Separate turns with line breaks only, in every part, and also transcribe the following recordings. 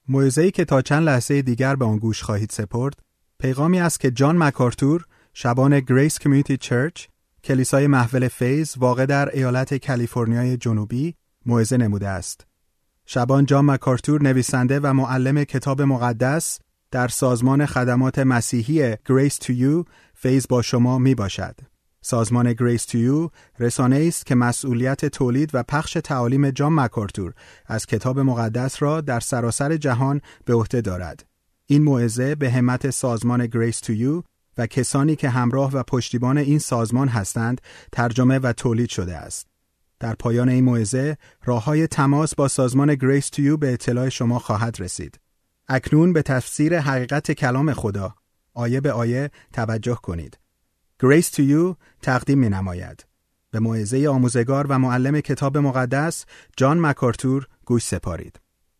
موعظه‌ای که تا چند لحظه دیگر به آن گوش خواهید سپرد، پیغامی است که جان مکارتور، شبان گریس کمیونیتی چرچ، کلیسای محول فیض واقع در ایالت کالیفرنیای جنوبی، موعظه نموده است. شبان جان مکارتور نویسنده و معلم کتاب مقدس در سازمان خدمات مسیحی Grace to You فیض با شما می باشد. سازمان Grace to You رسانه‌ای است که مسئولیت تولید و پخش تعالیم جان مکارتور از کتاب مقدس را در سراسر جهان به عهده دارد. این موعظه به همت سازمان Grace to You و کسانی که همراه و پشتیبان این سازمان هستند ترجمه و تولید شده است. در پایان این موعظه راه‌های تماس با سازمان Grace to You به اطلاع شما خواهد رسید. اکنون به تفسیر حقیقت کلام خدا آیه به آیه توجه کنید. Grace to You تقدیم می‌نماید. به موعظه آموزگار و معلم کتاب مقدس جان مکارتور گوش سپارید.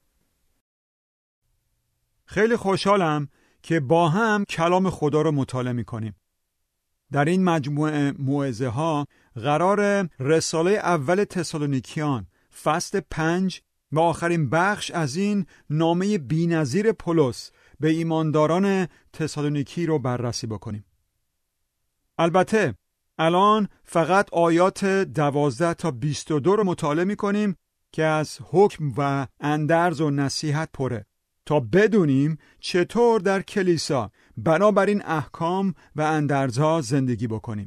خیلی خوشحالم که با هم کلام خدا رو مطالعه می‌کنیم. در این مجموعه موعظه ها قرار رساله اول تسالونیکیان فصل 5 و آخرین بخش از این نامه بی‌نظیر پولس به ایمانداران تسالونیکی رو بررسی بکنیم. البته الان فقط آیات 12 تا 22 رو مطالعه می‌کنیم که از حکم و اندرز و نصیحت پره تا بدونیم چطور در کلیسا بنابراین احکام و اندرزها زندگی بکنیم.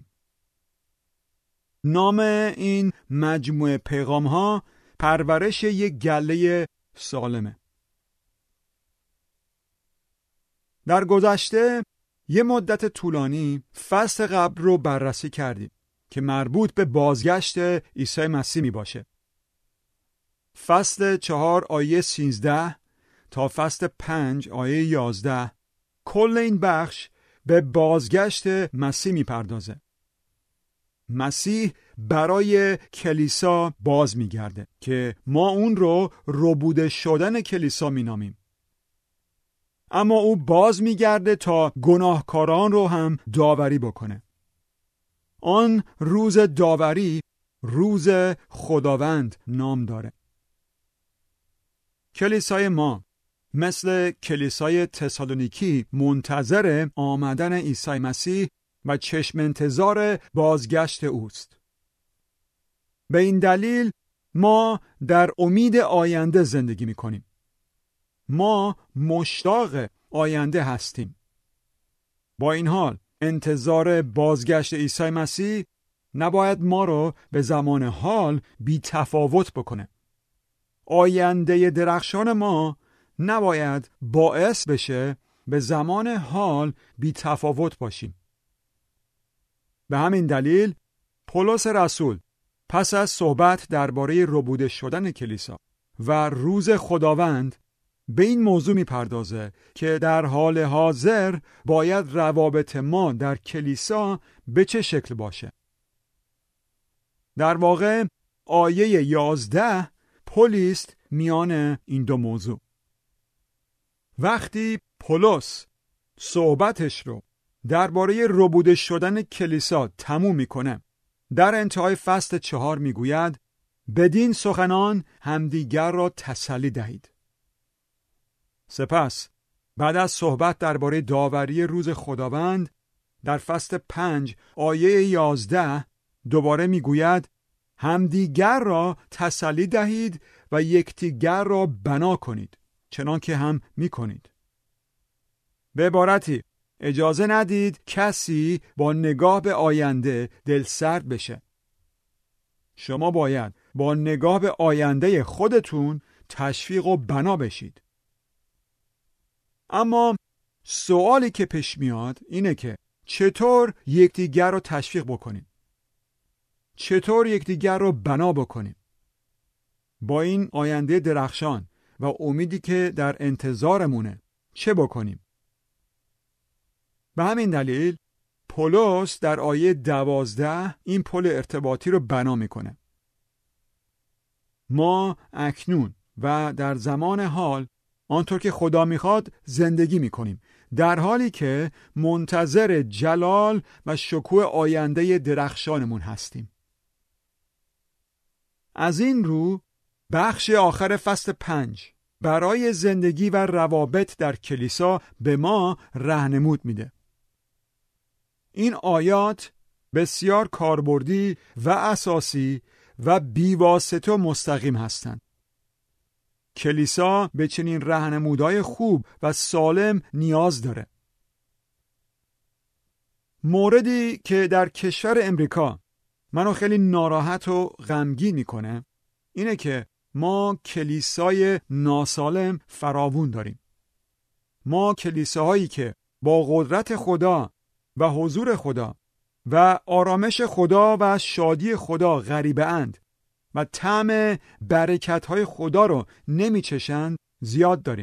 نام این مجموعه پیغام ها پرورش یک گله سالمه. در گذشته یه مدت طولانی فصل قبل رو بررسی کردیم که مربوط به بازگشت عیسی مسیح می باشه. فصل 4 آیه 13 تا فصل 5 آیه 11 کل این بخش به بازگشت مسیح می پردازه. مسیح برای کلیسا باز می گرده که ما اون رو ربوده شدن کلیسا می نامیم. اما او باز می گرده تا گناهکاران رو هم داوری بکنه. آن روز داوری روز خداوند نام داره. کلیسای ما مثل کلیسای تسالونیکی منتظر آمدن عیسی مسیح و چشم انتظار بازگشت اوست. به این دلیل ما در امید آینده زندگی می کنیم. ما مشتاق آینده هستیم. با این حال انتظار بازگشت عیسی مسیح نباید ما رو به زمان حال بی تفاوت بکنه. آینده درخشان ما نباید باعث بشه به زمان حال بی تفاوت باشیم. به همین دلیل پولس رسول پس از صحبت درباره ربوده شدن کلیسا و روز خداوند به این موضوع میپردازه که در حال حاضر باید روابط ما در کلیسا به چه شکل باشه. در واقع آیه 11 پلی است میان این دو موضوع. وقتی پولس صحبتش رو درباره ربوده شدن کلیسا تموم میکنه، در انتهای فصل 4 میگوید بدین سخنان همدیگر را تسلی دهید. سپس بعد از صحبت درباره داوری روز خداوند در فصل 5 آیه 11 دوباره میگوید همدیگر را تسلی دهید و یکدیگر را بنا کنید چنان که هم میکنید. به عبارتی اجازه ندید کسی با نگاه به آینده دل سرد بشه. شما باید با نگاه به آینده خودتون تشویق و بنا بشید. اما سوالی که پیش میاد اینه که چطور یکدیگر رو تشویق بکنیم؟ چطور یکدیگر رو بنا بکنیم؟ با این آینده درخشان و امیدی که در انتظارمونه چه بکنیم؟ به همین دلیل پولس در آیه 12 این پل ارتباطی رو بنا میکنه. ما اکنون و در زمان حال آنطور که خدا میخواد زندگی میکنیم، در حالی که منتظر جلال و شکوه آینده درخشانمون هستیم. از این رو بخش آخر فصل 5 برای زندگی و روابط در کلیسا به ما راهنمود میده. این آیات بسیار کاربردی و اساسی و بی‌واسطه و مستقیم هستند. کلیسا به چنین راهنمودهای خوب و سالم نیاز داره. موردی که در کشور امریکا منو خیلی ناراحت و غمگین میکنه اینه که ما کلیسای ناسالم فراوون داریم. ما کلیساهایی که با قدرت خدا و حضور خدا و آرامش خدا و شادی خدا غریبه اند و طعم برکت‌های خدا رو نمی‌چشند زیاد داریم.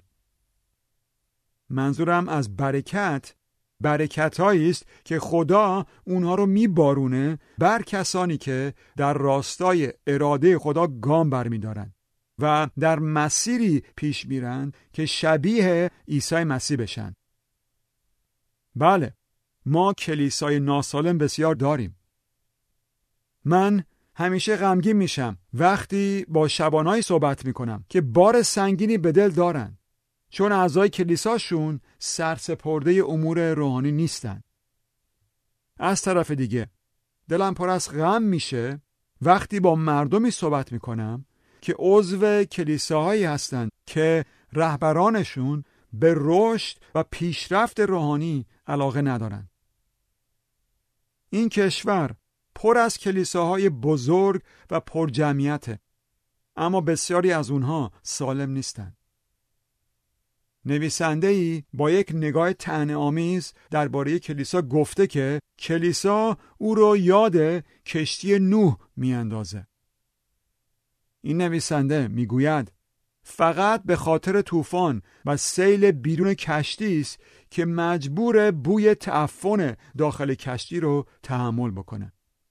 منظورم از برکت‌هایی است که خدا اونها رو میبارونه بر کسانی که در راستای اراده خدا گام برمی‌دارند و در مسیری پیش میرند که شبیه عیسی مسیح بشن. بله، ما کلیسای ناسالم بسیار داریم. من همیشه غمگین میشم وقتی با شبانایی صحبت میکنم که بار سنگینی به دل دارن، چون اعضای کلیساشون سرسپرده امور روحانی نیستن. از طرف دیگه دلم پر از غم میشه وقتی با مردمی صحبت میکنم که عضو کلیساهایی هستند که رهبرانشون به رشد و پیشرفت روحانی علاقه ندارن. این کشور پر از کلیساهای بزرگ و پر جمعیته، اما بسیاری از اونها سالم نیستن. نویسنده‌ای با یک نگاه طعنه‌آمیز درباره کلیسا گفته که کلیسا او رو یاد کشتی نوح میاندازه. این نویسنده میگوید فقط به خاطر طوفان و سیل بیرون کشتی است که مجبور بوی تعفن داخل کشتی رو تحمل بکنه.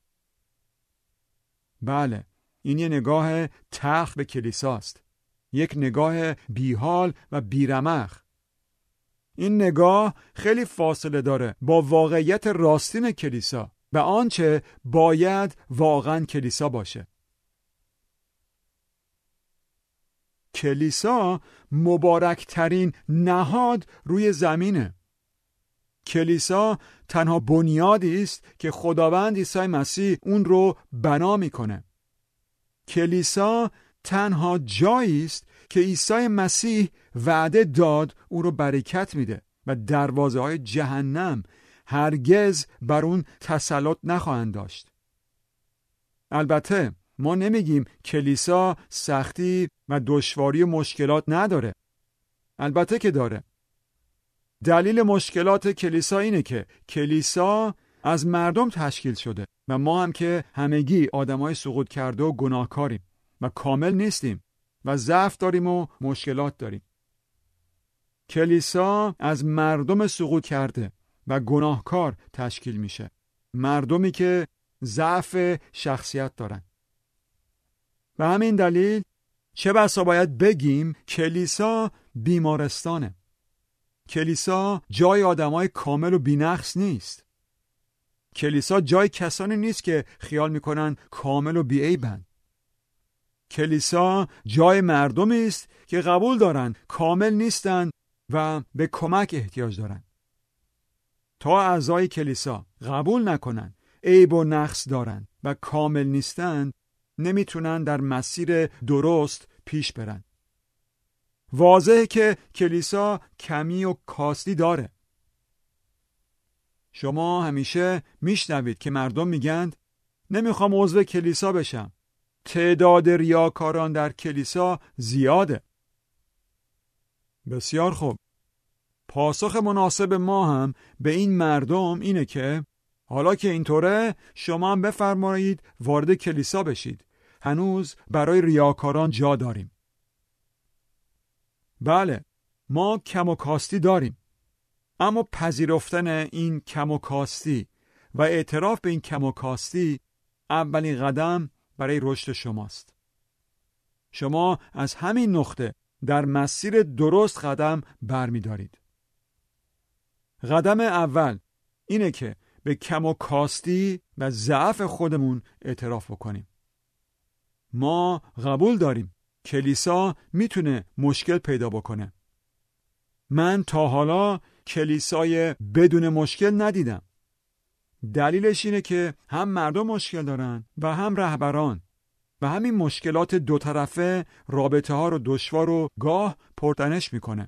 بله، این یه نگاه تلخ به کلیساست. یک نگاه بیحال و بیرمق. این نگاه خیلی فاصله داره با واقعیت راستین کلیسا و آنچه باید واقعا کلیسا باشه. کلیسا مبارکترین نهاد روی زمینه. کلیسا تنها بنیادی است که خداوند عیسی مسیح اون رو بنا میکنه. کلیسا تنها جایی است که عیسی مسیح وعده داد اون رو برکت میده و دروازه‌های جهنم هرگز بر اون تسلط نخواهند داشت. البته ما نمیگیم کلیسا سختی و دشواری و مشکلات نداره. البته که داره. دلیل مشکلات کلیسا اینه که کلیسا از مردم تشکیل شده و ما هم که همگی آدمای سقوط کرده و گناهکاریم و کامل نیستیم و ضعف داریم و مشکلات داریم. کلیسا از مردم سقوط کرده و گناهکار تشکیل میشه. مردمی که ضعف شخصیت دارن. و همین دلیل چه بسا باید بگیم کلیسا بیمارستانه. کلیسا جای آدمای کامل و بی‌نقص نیست. کلیسا جای کسانی نیست که خیال میکنن کامل و بی‌عیبن. کلیسا جای مردمی است که قبول دارن کامل نیستن و به کمک احتیاج دارن. تا اعضای کلیسا قبول نکنن عیب و نقص دارن و کامل نیستن، نمیتونن در مسیر درست پیش برن. واضحه که کلیسا کمی و کاستی داره. شما همیشه میشنوید که مردم میگن نمیخوام عضو کلیسا بشم. تعداد ریاکاران در کلیسا زیاده. بسیار خوب. پاسخ مناسب ما هم به این مردم اینه که حالا که اینطوره شما هم بفرمایید وارد کلیسا بشید. هنوز برای ریاکاران جا داریم. بله، ما کم و کاستی داریم. اما پذیرفتن این کم و کاستی و اعتراف به این کم و کاستی اولین قدم برای رشد شماست. شما از همین نقطه در مسیر درست قدم برمی دارید. قدم اول اینه که به کم و کاستی و ضعف خودمون اعتراف بکنیم. ما قبول داریم کلیسا میتونه مشکل پیدا بکنه. من تا حالا کلیسای بدون مشکل ندیدم. دلیلش اینه که هم مردم مشکل دارن و هم رهبران، و همین مشکلات دو طرفه رابطه ها رو دشوار و گاه پرتنش میکنه.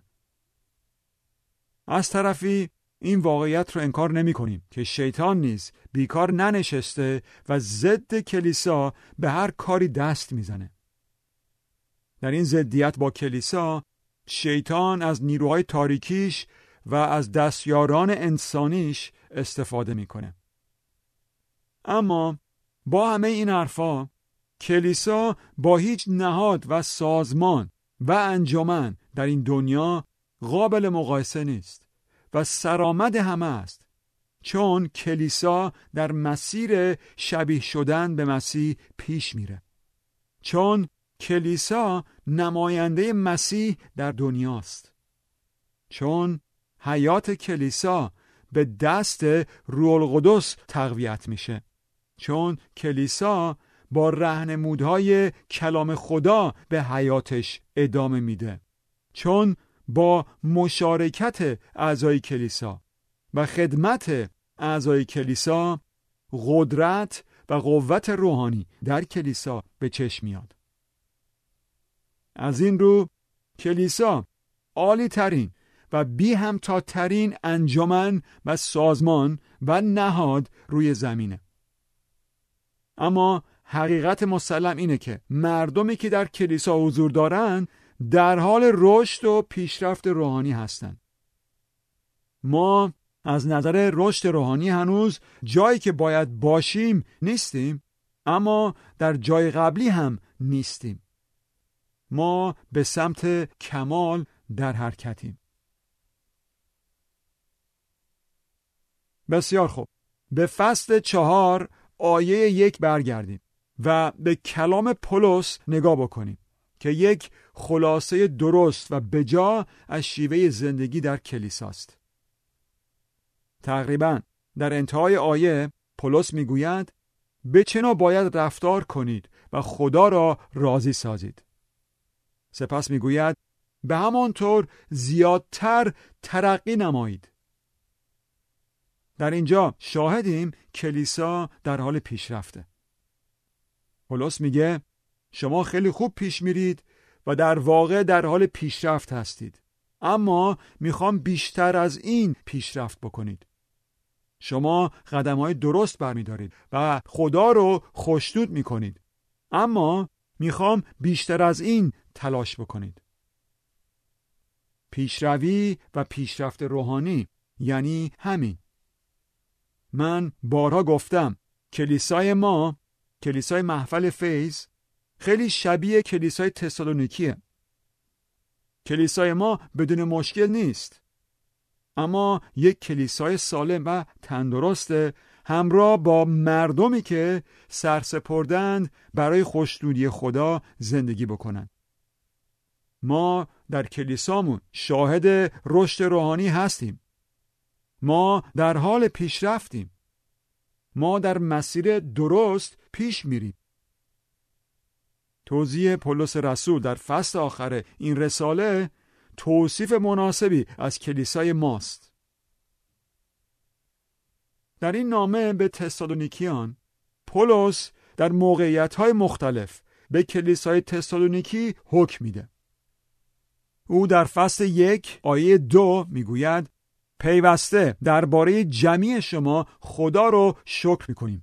از طرفی این واقعیت رو انکار نمی کنیم که شیطان نیز بیکار ننشسته و ضد کلیسا به هر کاری دست میزنه. در این ضدیت با کلیسا، شیطان از نیروهای تاریکیش و از دستیاران انسانیش استفاده میکنه. اما با همه این حرفا، کلیسا با هیچ نهاد و سازمان و انجمن در این دنیا قابل مقایسه نیست و سرآمد همه است، چون کلیسا در مسیر شبیه شدن به مسیح پیش میره. چون کلیسا نماینده مسیح در دنیاست. چون حیات کلیسا به دست روح القدس تقویت میشه. چون کلیسا با راهنمودهای کلام خدا به حیاتش ادامه میده. چون با مشارکت اعضای کلیسا و خدمت اعضای کلیسا، قدرت و قوت روحانی در کلیسا به چشم میاد. از این رو کلیسا عالی ترین و بی همتاترین انجمن و سازمان و نهاد روی زمینه. اما حقیقت مسلم اینه که مردمی که در کلیسا حضور دارن در حال رشد و پیشرفت روحانی هستند. ما از نظر رشد روحانی هنوز جایی که باید باشیم نیستیم، اما در جای قبلی هم نیستیم. ما به سمت کمال در حرکتیم. بسیار خوب. به فصل 4 آیه 1 برگردیم و به کلام پولس نگاه بکنیم که یک خلاصه درست و بجا از شیوه زندگی در کلیساست. تقریباً در انتهای آیه پولس میگوید به چه نوع باید رفتار کنید و خدا را راضی سازید. سپس میگوید به همانطور زیادتر ترقی نمایید. در اینجا شاهدیم کلیسا در حال پیشرفته. پولس میگه شما خیلی خوب پیش میرید و در واقع در حال پیشرفت هستید، اما میخوام بیشتر از این پیشرفت بکنید. شما قدم‌های درست برمیدارید و خدا رو خوشنود میکنید، اما میخوام بیشتر از این تلاش بکنید. پیشروی و پیشرفت روحانی یعنی همین. من بارها گفتم کلیسای ما، کلیسای محفل فیض، خیلی شبیه کلیسای تسالونیکیه. کلیسای ما بدون مشکل نیست، اما یک کلیسای سالم و تندرسته، همراه با مردمی که سرسپردند برای خوشنودی خدا زندگی بکنند. ما در کلیسامون شاهد رشد روحانی هستیم. ما در حال پیشرفتیم. ما در مسیر درست پیش میریم. توضیح پولس رسول در فصل آخر این رساله توصیف مناسبی از کلیسای ماست. در این نامه به تسالونیکیان، پولس در موقعیت‌های مختلف به کلیسای تسالونیکی حکم میده. او در فصل 1 آیه 2 میگوید پیوسته درباره جمعی شما خدا رو شکر میکنیم.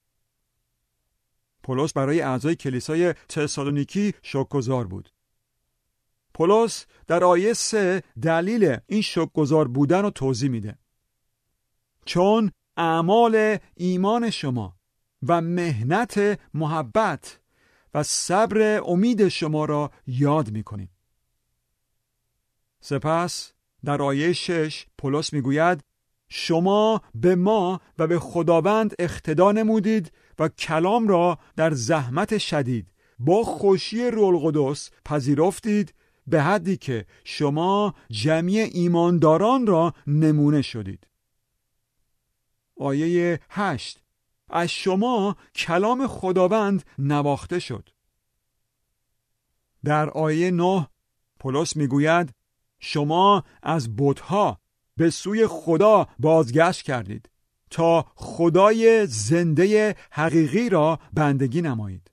پولس برای اعضای کلیسای تسالونیکی شکرگزار بود. پولس در آیه 3 دلیل این شکرگزار بودن رو توضیح میده. چون اعمال ایمان شما و مهنت محبت و صبر امید شما را یاد میکنیم. سپس در آیه 6 پولس میگوید شما به ما و به خداوند اقتدا نمودید و کلام را در زحمت شدید با خوشی روح القدس پذیرفتید، به حدی که شما جمعی ایمانداران را نمونه شدید. آیه 8 از شما کلام خداوند نواخته شد. در آیه 9 پولس میگوید شما از بت‌ها به سوی خدا بازگشت کردید تا خدای زنده حقیقی را بندگی نمایید.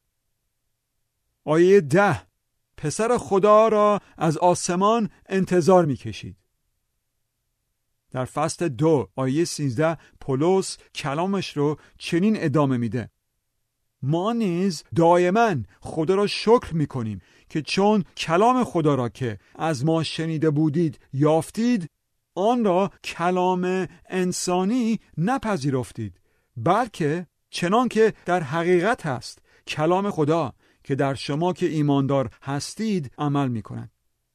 آیه 10 پسر خدا را از آسمان انتظار می‌کشید. در فصل 2 آیه 13 پولس کلامش رو چنین ادامه میده: ما نیز دائما خدا را شکر می‌کنیم که چون کلام خدا را که از ما شنیده بودید یافتید، آن را کلام انسانی نپذیرفتید، بلکه چنان که در حقیقت هست کلام خدا که در شما که ایماندار هستید عمل می‌کند.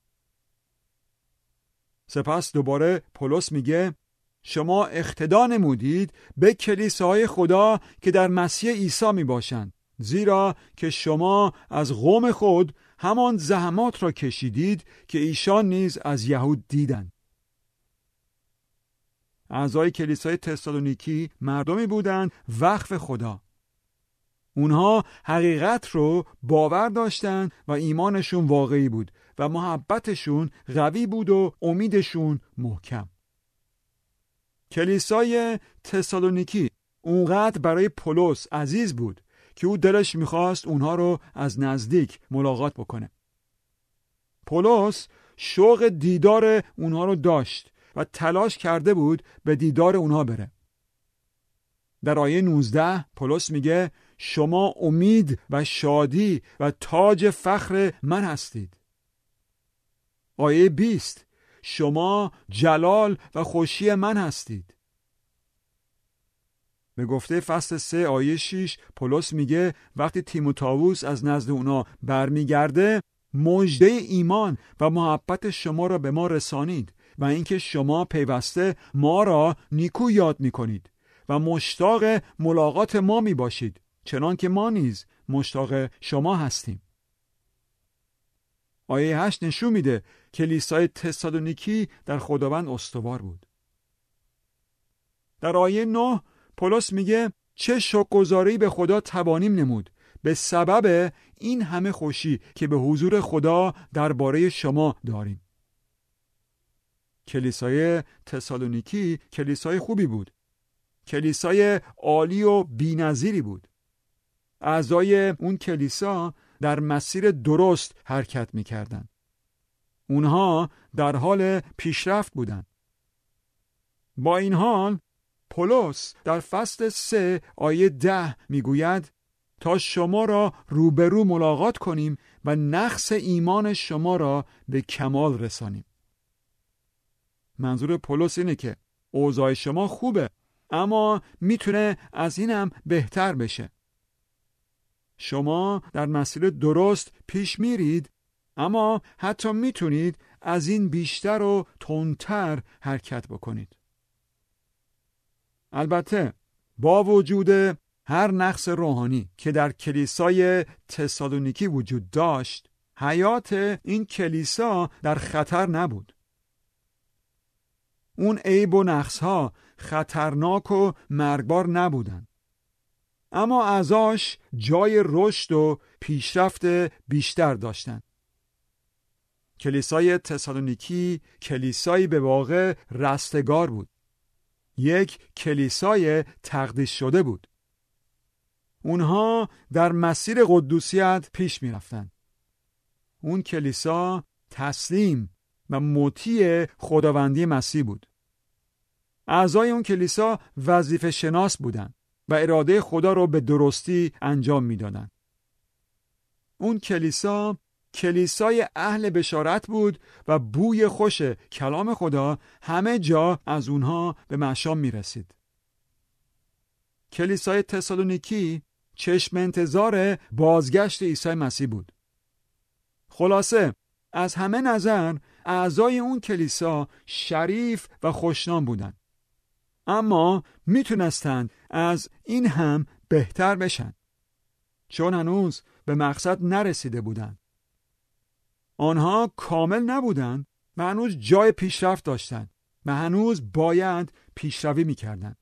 سپس دوباره پولس میگه شما اقتدا نمودید به کلیساهای خدا که در مسیح عیسی میباشند، زیرا که شما از قوم خود همان زحمات را کشیدید که ایشان نیز از یهود دیدند. اعضای کلیسای تسالونیکی مردمی بودند وقف خدا. اونها حقیقت رو باور داشتند و ایمانشون واقعی بود و محبتشون قوی بود و امیدشون محکم. کلیسای تسالونیکی اونقدر برای پولس عزیز بود که او دلش میخواست اونها رو از نزدیک ملاقات بکنه. پولس شوق دیدار اونها رو داشت و تلاش کرده بود به دیدار اونها بره. در آیه 19 پولس میگه شما امید و شادی و تاج فخر من هستید. آیه 20 شما جلال و خوشی من هستید. به گفته فصل 3 آیه 6 پولس میگه وقتی تیموتائوس از نزد اونا برمیگرده مژده ایمان و محبت شما را به ما رسانید و اینکه شما پیوسته ما را نیکو یاد میکنید و مشتاق ملاقات ما میباشید، چنان که ما نیز مشتاق شما هستیم. آیه 8 نشون میده کلیسای تسالونیکی در خداوند استوار بود. در آیه 9 پولس میگه چه شکرگزاری به خدا توانیم نمود به سبب این همه خوشی که به حضور خدا درباره شما داریم. کلیسای تسالونیکی کلیسای خوبی بود. کلیسای عالی و بی‌نظیری بود. اعضای اون کلیسا در مسیر درست حرکت می‌کردند. اونها در حال پیشرفت بودند. با این حال پولس در فصل 3 آیه 10 میگوید تا شما را روبرو ملاقات کنیم و نقص ایمان شما را به کمال رسانیم. منظور پولس اینه که اوضاع شما خوبه اما میتونه از اینم بهتر بشه. شما در مسیر درست پیش میرید اما حتی میتونید از این بیشتر و تندتر حرکت بکنید. البته با وجود هر نقص روحانی که در کلیسای تسالونیکی وجود داشت، حیات این کلیسا در خطر نبود. اون عیب و نقصها خطرناک و مرگبار نبودن، اما اعضاش جای رشد و پیشرفت بیشتر داشتن. کلیسای تسالونیکی کلیسایی به واقع رستگار بود. یک کلیسای تقدیس شده بود. اونها در مسیر قدوسیت پیش می رفتن. اون کلیسا تسلیم و مطیع خداوندی مسیح بود. اعضای اون کلیسا وظیفه شناس بودن و اراده خدا رو به درستی انجام می دادن. اون کلیسا کلیسای اهل بشارت بود و بوی خوش کلام خدا همه جا از اونها به مشام می رسید. کلیسای تسالونیکی چشم انتظار بازگشت عیسی مسیح بود. خلاصه از همه نظر اعضای اون کلیسا شریف و خوشنام بودند، اما میتونستند از این هم بهتر بشن، چون هنوز به مقصد نرسیده بودند. آنها کامل نبودند و هنوز جای پیشرفت داشتند و هنوز باید پیشروی میکردند.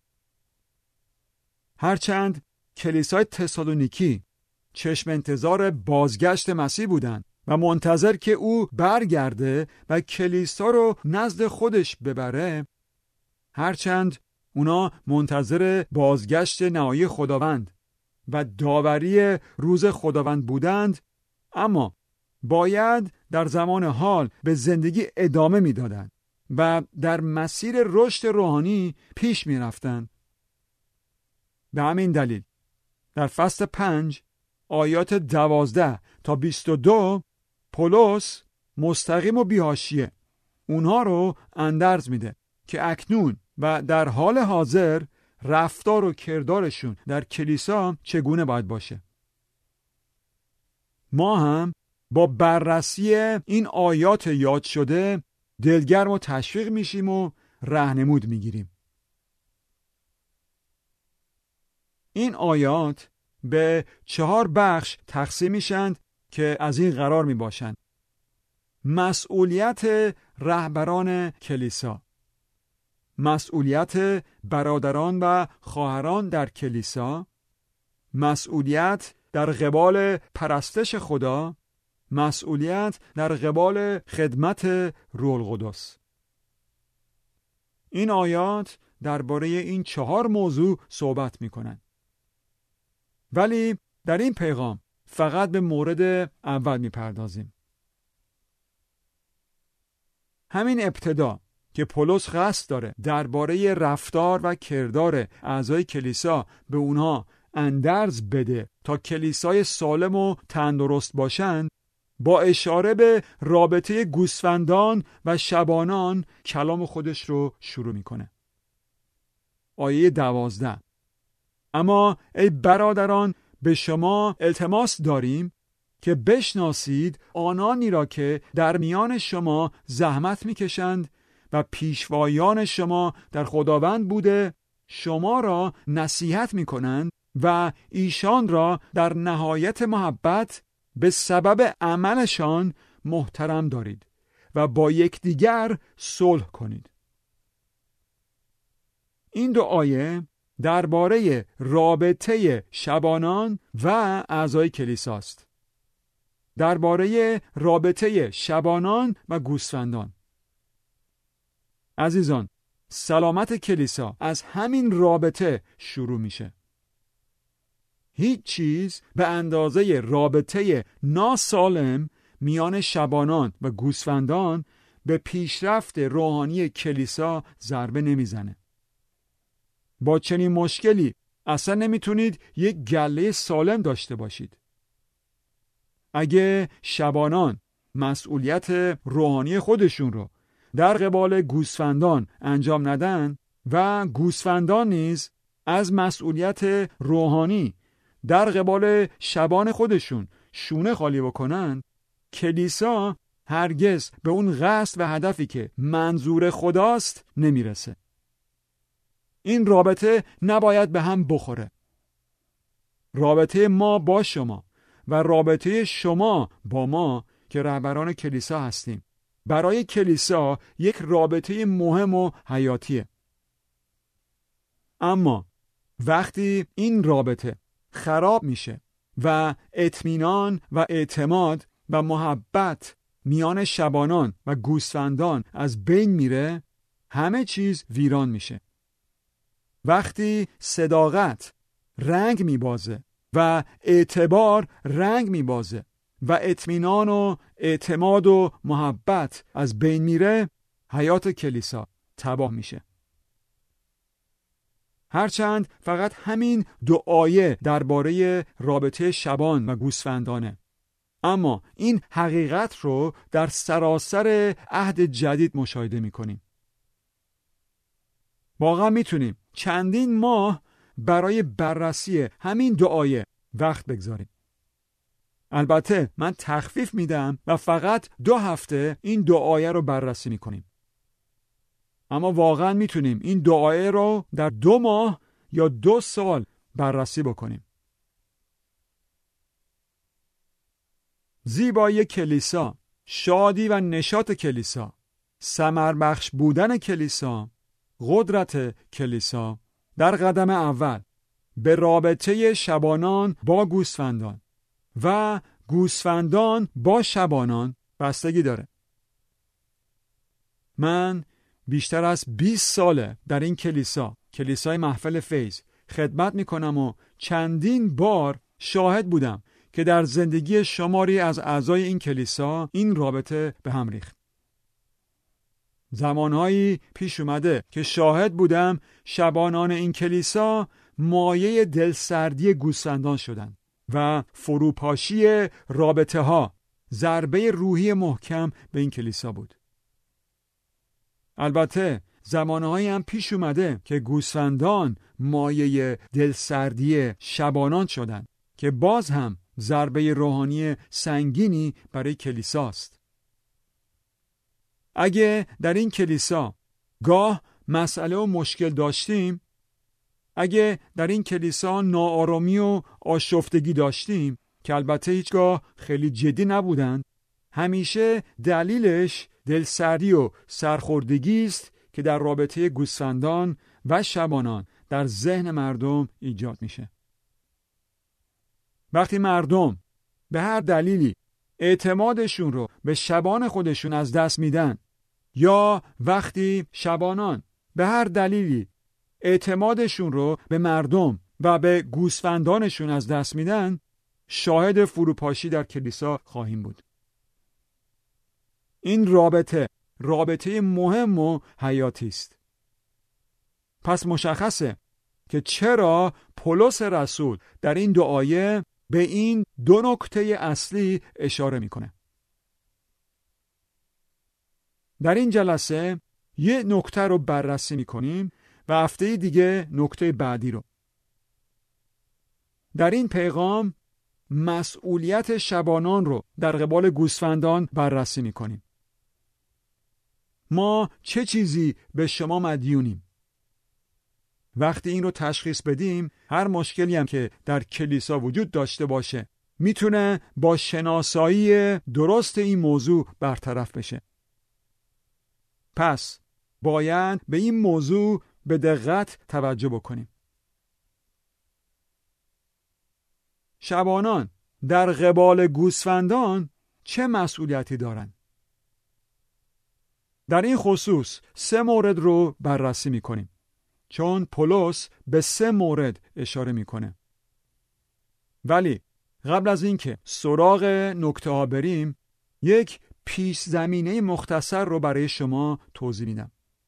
هرچند کلیسای تسالونیکی چشم انتظار بازگشت مسیح بودند و منتظر که او برگرده و کلیسا رو نزد خودش ببره، هرچند اونا منتظر بازگشت نهایی خداوند و داوری روز خداوند بودند، اما باید در زمان حال به زندگی ادامه میدادند و در مسیر رشد روحانی پیش میرفتند. به همین دلیل در فصل 5 آیات 12 تا 22 پولس مستقیم و بی‌حاشیه اونها رو اندرز میده که اکنون و در حال حاضر رفتار و کردارشون در کلیسا چگونه باید باشه. ما هم با بررسی این آیات یاد شده دلگرم و تشویق میشیم و راهنمود میگیریم. این آیات به 4 بخش تقسیم میشند که از این قرار میباشند: مسئولیت رهبران کلیسا، مسئولیت برادران و خواهران در کلیسا، مسئولیت در قبال پرستش خدا، مسئولیت در قبال خدمت روح القدس. این آیات درباره این 4 موضوع صحبت میکنند. ولی در این پیغام فقط به مورد اول میپردازیم. همین ابتدا که پولس قصد داره درباره رفتار و کردار اعضای کلیسا به اونها اندرز بده تا کلیسای سالم و تندرست باشند، با اشاره به رابطه گوسفندان و شبانان کلام خودش رو شروع میکنه. آیه 12: اما ای برادران، به شما التماس داریم که بشناسید آنانی را که در میان شما زحمت میکشند و پیشوایان شما در خداوند بوده شما را نصیحت میکنند و ایشان را در نهایت محبت به سبب عملشان محترم دارید و با یکدیگر صلح کنید. این 2 آیه درباره رابطه شبانان و اعضای کلیساست. درباره رابطه شبانان و گوسفندان. عزیزان، سلامت کلیسا از همین رابطه شروع میشه. هیچ چیز به اندازه رابطه ناسالم میان شبانان و گوسفندان به پیشرفت روحانی کلیسا ضربه نمیزنه. با چنین مشکلی اصلا نمیتونید یک گله سالم داشته باشید. اگه شبانان مسئولیت روحانی خودشون رو در قبال گوسفندان انجام ندن و گوسفندان نیز از مسئولیت روحانی در قبال شبان خودشون شونه خالی بکنن، کلیسا هرگز به اون قصد و هدفی که منظور خداست نمیرسه. این رابطه نباید به هم بخوره. رابطه ما با شما و رابطه شما با ما که رهبران کلیسا هستیم برای کلیسا یک رابطه مهم و حیاتیه. اما وقتی این رابطه خراب میشه و اطمینان و اعتماد و محبت میان شبانان و گوسفندان از بین میره، همه چیز ویران میشه. وقتی صداقت رنگ میبازه و اعتبار رنگ میبازه و اطمینان و اعتماد و محبت از بین میره، حیات کلیسا تباه میشه. هرچند فقط همین 2 آیه درباره رابطه شبان و گوسفندانه، اما این حقیقت رو در سراسر عهد جدید مشاهده میکنیم. واقعا میتونیم چندین ماه برای بررسی همین 2 آیه وقت بگذاریم. البته من تخفیف میدم و فقط 2 هفته این 2 آیه رو بررسی میکنیم. اما واقعا میتونیم این 2 آیه رو در 2 ماه یا 2 سال بررسی بکنیم. زیبایی کلیسا، شادی و نشاط کلیسا، ثمربخش بودن کلیسا، قدرت کلیسا در قدم اول به رابطه شبانان با گوسفندان و گوسفندان با شبانان بستگی داره. من بیشتر از 20 ساله در این کلیسای محفل فیض خدمت میکنم و چندین بار شاهد بودم که در زندگی شماری از اعضای این کلیسا این رابطه به هم ریخت. زمانهایی پیش اومده که شاهد بودم شبانان این کلیسا مایه دلسردی گوسفندان شدند و فروپاشی رابطه ها ضربه روحی محکم به این کلیسا بود. البته زمانهایی هم پیش اومده که گوسفندان مایه دلسردی شبانان شدند که باز هم ضربه روحانی سنگینی برای کلیساست. اگه در این کلیسا گاه مسئله و مشکل داشتیم، اگه در این کلیسا ناآرامی و آشفتگی داشتیم که البته هیچگاه خیلی جدی نبودند، همیشه دلیلش دلسردی و سرخوردگی است که در رابطه گوسفندان و شبانان در ذهن مردم ایجاد میشه. وقتی مردم به هر دلیلی اعتمادشون رو به شبان خودشون از دست میدن، یا وقتی شبانان به هر دلیلی اعتمادشون رو به مردم و به گوسفندانشون از دست میدن، شاهد فروپاشی در کلیسا خواهیم بود. این رابطه مهم و حیاتی است. پس مشخصه که چرا پولس رسول در این دو آیه به این دو نکته اصلی اشاره میکنه. در این جلسه یه نکته رو بررسی میکنیم و هفته دیگه نکته بعدی رو. در این پیغام مسئولیت شبانان رو در قبال گوسفندان بررسی میکنیم. ما چه چیزی به شما مدیونیم؟ وقتی این رو تشخیص بدیم، هر مشکلی هم که در کلیسا وجود داشته باشه میتونه با شناسایی درست این موضوع برطرف بشه. پس باید به این موضوع به دقت توجه بکنیم. شبانان در قبال گوسفندان چه مسئولیتی دارند؟ در این خصوص 3 مورد رو بررسی میکنیم، چون پولس به 3 مورد اشاره میکنه. ولی قبل از اینکه سراغ نکته ها بریم، یک پیش زمینه مختصر رو برای شما توضیح میدم.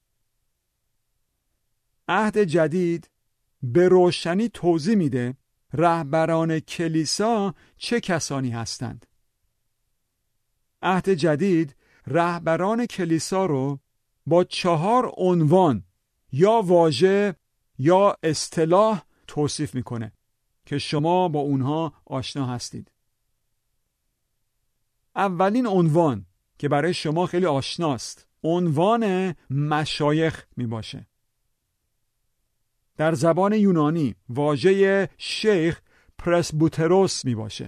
عهد جدید به روشنی توضیح میده رهبران کلیسا چه کسانی هستند. عهد جدید رهبران کلیسا رو با 4 عنوان یا واژه یا اصطلاح توصیف میکنه که شما با اونها آشنا هستید. اولین عنوان که برای شما خیلی آشناست، عنوان مشایخ می باشه. در زبان یونانی واژه شیخ پرسبوتروس می باشه.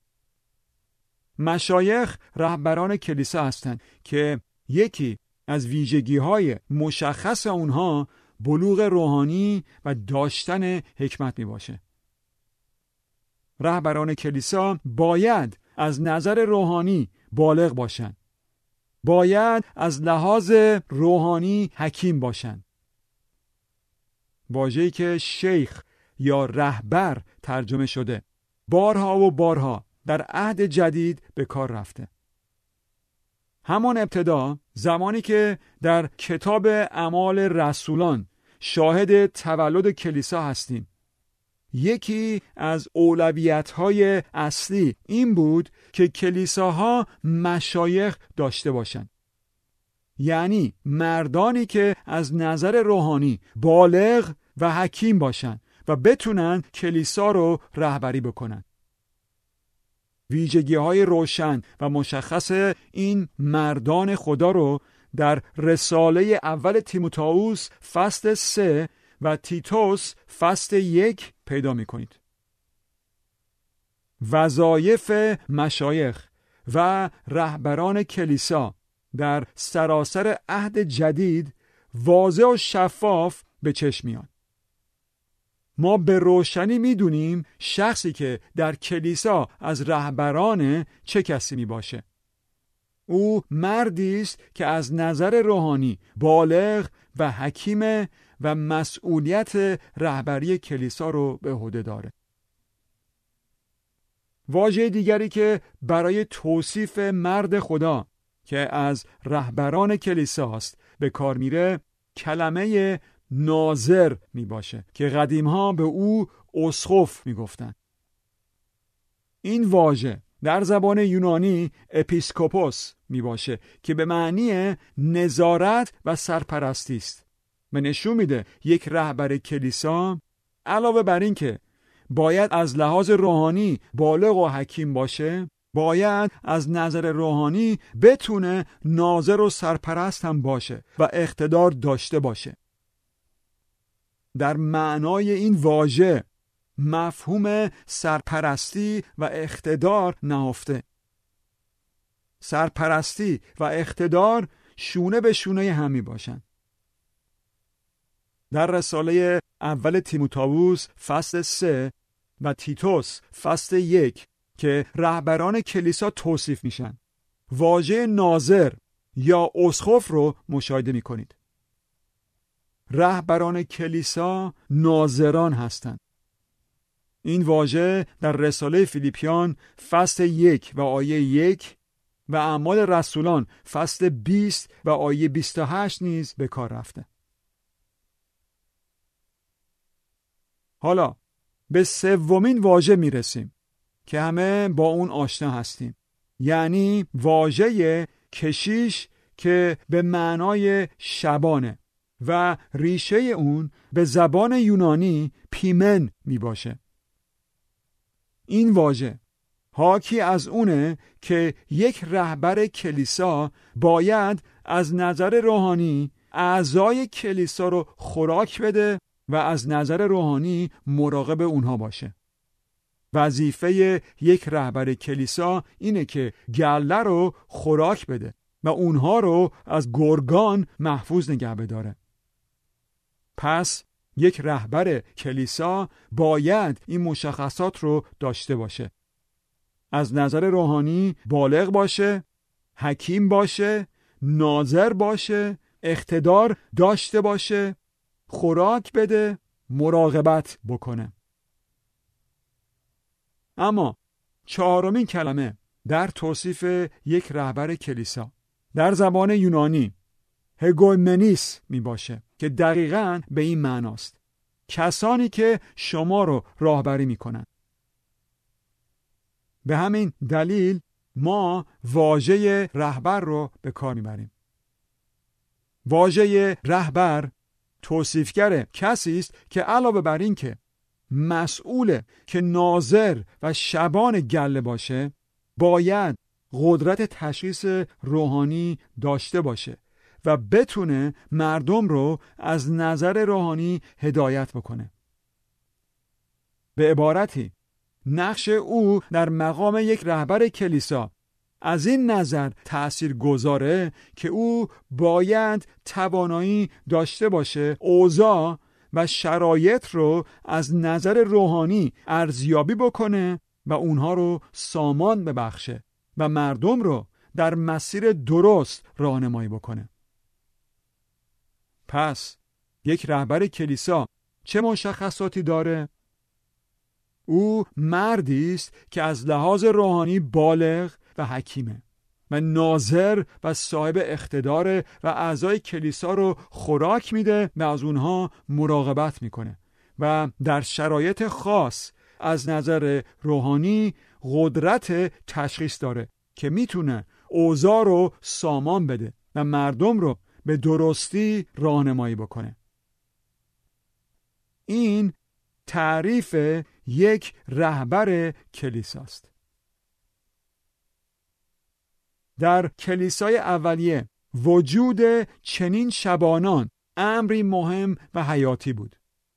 مشایخ رهبران کلیسا هستند که یکی از ویژگی‌های مشخص اونها بلوغ روحانی و داشتن حکمت می باشه. رهبران کلیسا باید از نظر روحانی بالغ باشند. باید از لحاظ روحانی حکیم باشند. واژه‌ای که شیخ یا رهبر ترجمه شده بارها و بارها در عهد جدید به کار رفته. همان ابتدا، زمانی که در کتاب اعمال رسولان شاهد تولد کلیسا هستیم، یکی از اولویت‌های اصلی این بود که کلیساها مشایخ داشته باشند. یعنی مردانی که از نظر روحانی بالغ و حکیم باشند و بتونن کلیسا رو رهبری بکنن. ویژگی‌های روشن و مشخص این مردان خدا رو در رساله اول تیموتائوس فصل 3 و تیتوس فصل 1 پیدا می‌کنید. وظایف مشایخ و رهبران کلیسا در سراسر عهد جدید واضح و شفاف به چشم میاد. ما به روشنی میدونیم شخصی که در کلیسا از رهبران چه کسی می باشه. او مردی است که از نظر روحانی بالغ و حکیم و مسئولیت رهبری کلیسا رو به عهده داره. واژه دیگری که برای توصیف مرد خدا که از رهبران کلیسا است به کار میره کلمه ناظر می باشه که قدیم‌ها به او اسقف می گفتن. این واژه در زبان یونانی اپیسکوپوس می باشه که به معنی نظارت و سرپرستی است و نشون میده یک رهبر کلیسا علاوه بر این که باید از لحاظ روحانی بالغ و حکیم باشه، باید از نظر روحانی بتونه ناظر و سرپرست هم باشه و اقتدار داشته باشه. در معنای این واژه مفهوم سرپرستی و اقتدار نهفته. سرپرستی و اقتدار شونه به شونه همی باشن. در رساله اول تیموتائوس فصل 3 و تیتوس فصل 1 که رهبران کلیسا توصیف میشن، واژه ناظر یا اسقف رو مشاهده میکنید. رهبران کلیسا ناظران هستند. این واژه در رساله فیلیپیان فصل 1 و آیه 1 و اعمال رسولان فصل 20 و آیه 28 نیز به کار رفته. حالا به سومین واژه میرسیم که همه با اون آشنا هستیم، یعنی واژه کشیش که به معنای شبانه و ریشه اون به زبان یونانی پیمن می باشه. این واژه حاکی از اونه که یک رهبر کلیسا باید از نظر روحانی اعضای کلیسا رو خوراک بده و از نظر روحانی مراقب اونها باشه. وظیفه یک رهبر کلیسا اینه که گله رو خوراک بده و اونها رو از گرگان محفوظ نگه بداره. پس یک رهبر کلیسا باید این مشخصات رو داشته باشه. از نظر روحانی بالغ باشه، حکیم باشه، ناظر باشه، اقتدار داشته باشه، خوراک بده، مراقبت بکنه. اما چهارمین کلمه در توصیف یک رهبر کلیسا در زبان یونانی هگومنیس می باشه که دقیقاً به این معناست: کسانی که شما رو راهبری می کنن. به همین دلیل ما واژه رهبر رو به کار می بریم. واژه رهبر توصیفگر کسی است که علاوه بر این که مسئوله که ناظر و شبان گله باشه، باید قدرت تشخیص روحانی داشته باشه و بتونه مردم رو از نظر روحانی هدایت بکنه. به عبارتی نقش او در مقام یک رهبر کلیسا از این نظر تأثیر گذاره که او باید توانایی داشته باشه اوضاع و شرایط رو از نظر روحانی ارزیابی بکنه و اونها رو سامان ببخشه و مردم رو در مسیر درست راهنمایی بکنه. پس یک رهبر کلیسا چه مشخصاتی داره؟ او مردی است که از لحاظ روحانی بالغ و حکیمه و ناظر و صاحب اقتدار و اعضای کلیسا رو خوراک میده و از اونها مراقبت میکنه و در شرایط خاص از نظر روحانی قدرت تشخیص داره که میتونه اوضاع رو سامان بده و مردم رو به درستی راهنمایی بکنه. این تعریف یک رهبر کلیساست. در کلیسای اولیه وجود چنین شبانان امری مهم و حیاتی بود.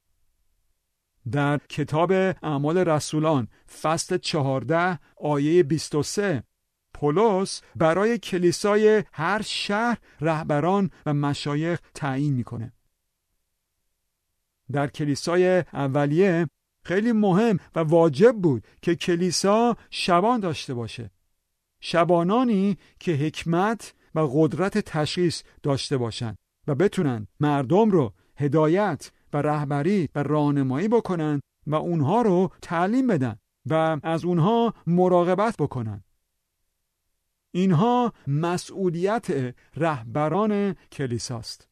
در کتاب اعمال رسولان فصل 14 آیه 23 پولس برای کلیسای هر شهر رهبران و مشایخ تعیین میکنه. در کلیسای اولیه خیلی مهم و واجب بود که کلیسا شبان داشته باشه. شبانانی که حکمت و قدرت تشخیص داشته باشند و بتونن مردم رو هدایت و رهبری و راهنمایی بکنن و اونها رو تعلیم بدن و از اونها مراقبت بکنن. اینها مسئولیت رهبران کلیساست.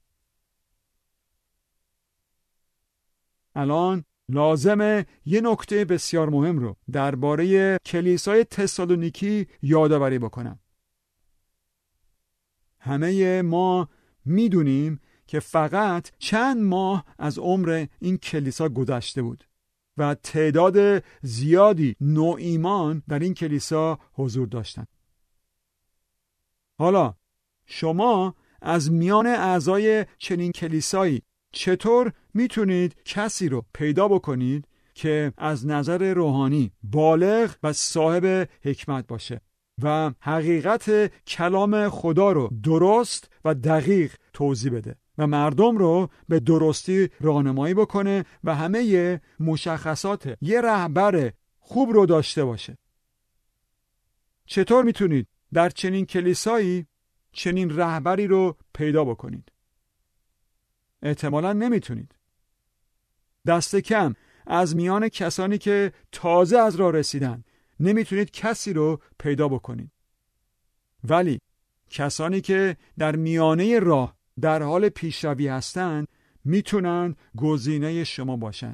الان لازمه یه نکته بسیار مهم رو درباره کلیسای تسالونیکی یادآوری بکنم. همه ما میدونیم که فقط چند ماه از عمر این کلیسا گذشته بود و تعداد زیادی نوایمان در این کلیسا حضور داشتند. حالا شما از میان اعضای چنین کلیسایی چطور میتونید کسی رو پیدا بکنید که از نظر روحانی بالغ و صاحب حکمت باشه و حقیقت کلام خدا رو درست و دقیق توضیح بده و مردم رو به درستی راهنمایی بکنه و همه مشخصات یه رهبر خوب رو داشته باشه؟ چطور میتونید در چنین کلیسایی چنین رهبری رو پیدا بکنید؟ احتمالاً نمیتونید. دست کم از میان کسانی که تازه از راه رسیدن نمیتونید کسی رو پیدا بکنید. ولی کسانی که در میانه راه در حال پیشروی هستند میتونن گزینه شما باشن.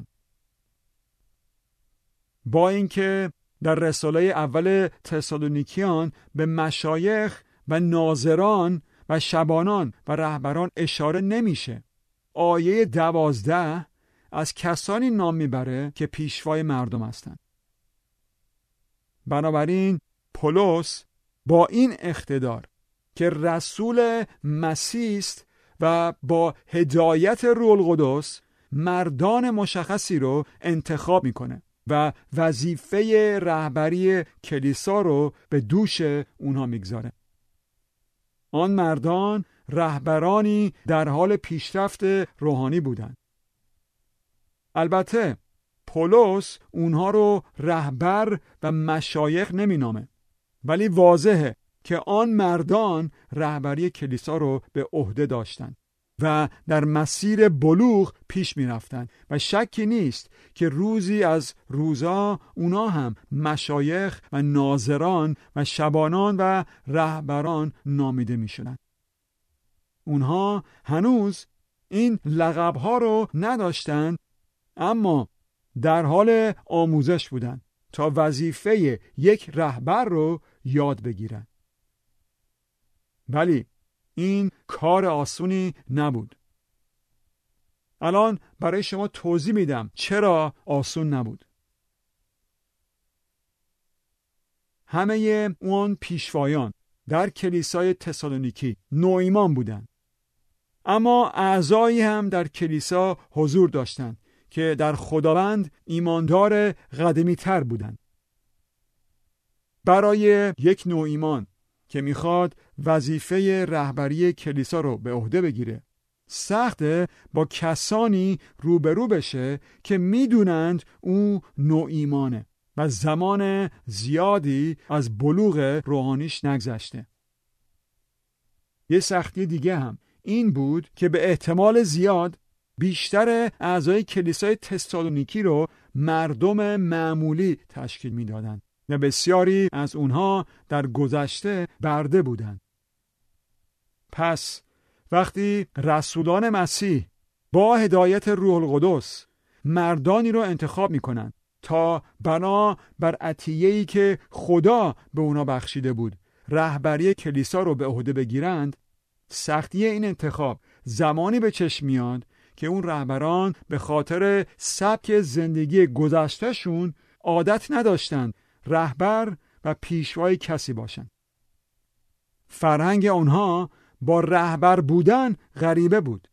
با اینکه در رساله اول تسالونیکیان به مشایخ و ناظران و شبانان و رهبران اشاره نمیشه، آیه 12 از کسانی نام میبره که پیشوای مردم هستند. بنابراین پولس با این اقتدار که رسول مسیح است و با هدایت روح القدس مردان مشخصی رو انتخاب میکنه و وظیفه رهبری کلیسا رو به دوش اونها میگذاره. آن مردان رهبرانی در حال پیشرفت روحانی بودند. البته پولس اونها رو رهبر و مشایخ نمینامه، ولی واضحه که آن مردان رهبری کلیسا رو به عهده داشتند و در مسیر بلوغ پیش می رفتن و شکی نیست که روزی از روزا اونا هم مشایخ و ناظران و شبانان و رهبران نامیده می شدن. اونها هنوز این لقب‌ها رو نداشتن، اما در حال آموزش بودن تا وظیفه یک رهبر رو یاد بگیرن. ولی این کار آسونی نبود. الان برای شما توضیح میدم چرا آسون نبود. همه اون پیشوایان در کلیسای تسالونیکی نوایمان بودند، اما اعضایی هم در کلیسا حضور داشتند که در خداوند ایماندار قدمی تر بودند. برای یک نوایمان که میخواد وظیفه رهبری کلیسا رو به عهده بگیره، سخته با کسانی روبرو بشه که میدونند او نوایمانه و زمان زیادی از بلوغ روحانیش نگذشته. یه سختی دیگه هم این بود که به احتمال زیاد بیشتر اعضای کلیسای تسالونیکی رو مردم معمولی تشکیل میدادند و بسیاری از اونها در گذشته برده بودند. پس وقتی رسولان مسیح با هدایت روح القدس مردانی رو انتخاب میکنن تا بنا بر عطیه‌ای که خدا به اونا بخشیده بود رهبری کلیسا رو به عهده بگیرند، سختی این انتخاب زمانی به چشم میاد که اون رهبران به خاطر سبک زندگی گذشتهشون عادت نداشتند رهبر و پیشوای کسی باشن. فرهنگ اونها با رهبر بودن غریبه بود.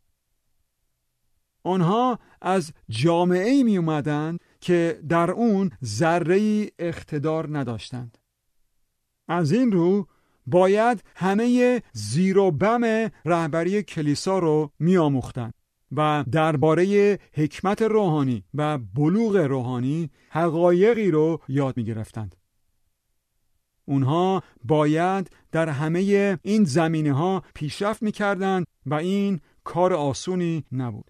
آنها از جامعه‌ای می اومدند که در اون ذره‌ای اقتدار نداشتند. از این رو باید همه زیر و بم رهبری کلیسا رو می آموختند و درباره حکمت روحانی و بلوغ روحانی حقایقی رو یاد می‌گرفتند. اونها باید در همه این زمینه‌ها پیشرفت می‌کردند و این کار آسونی نبود.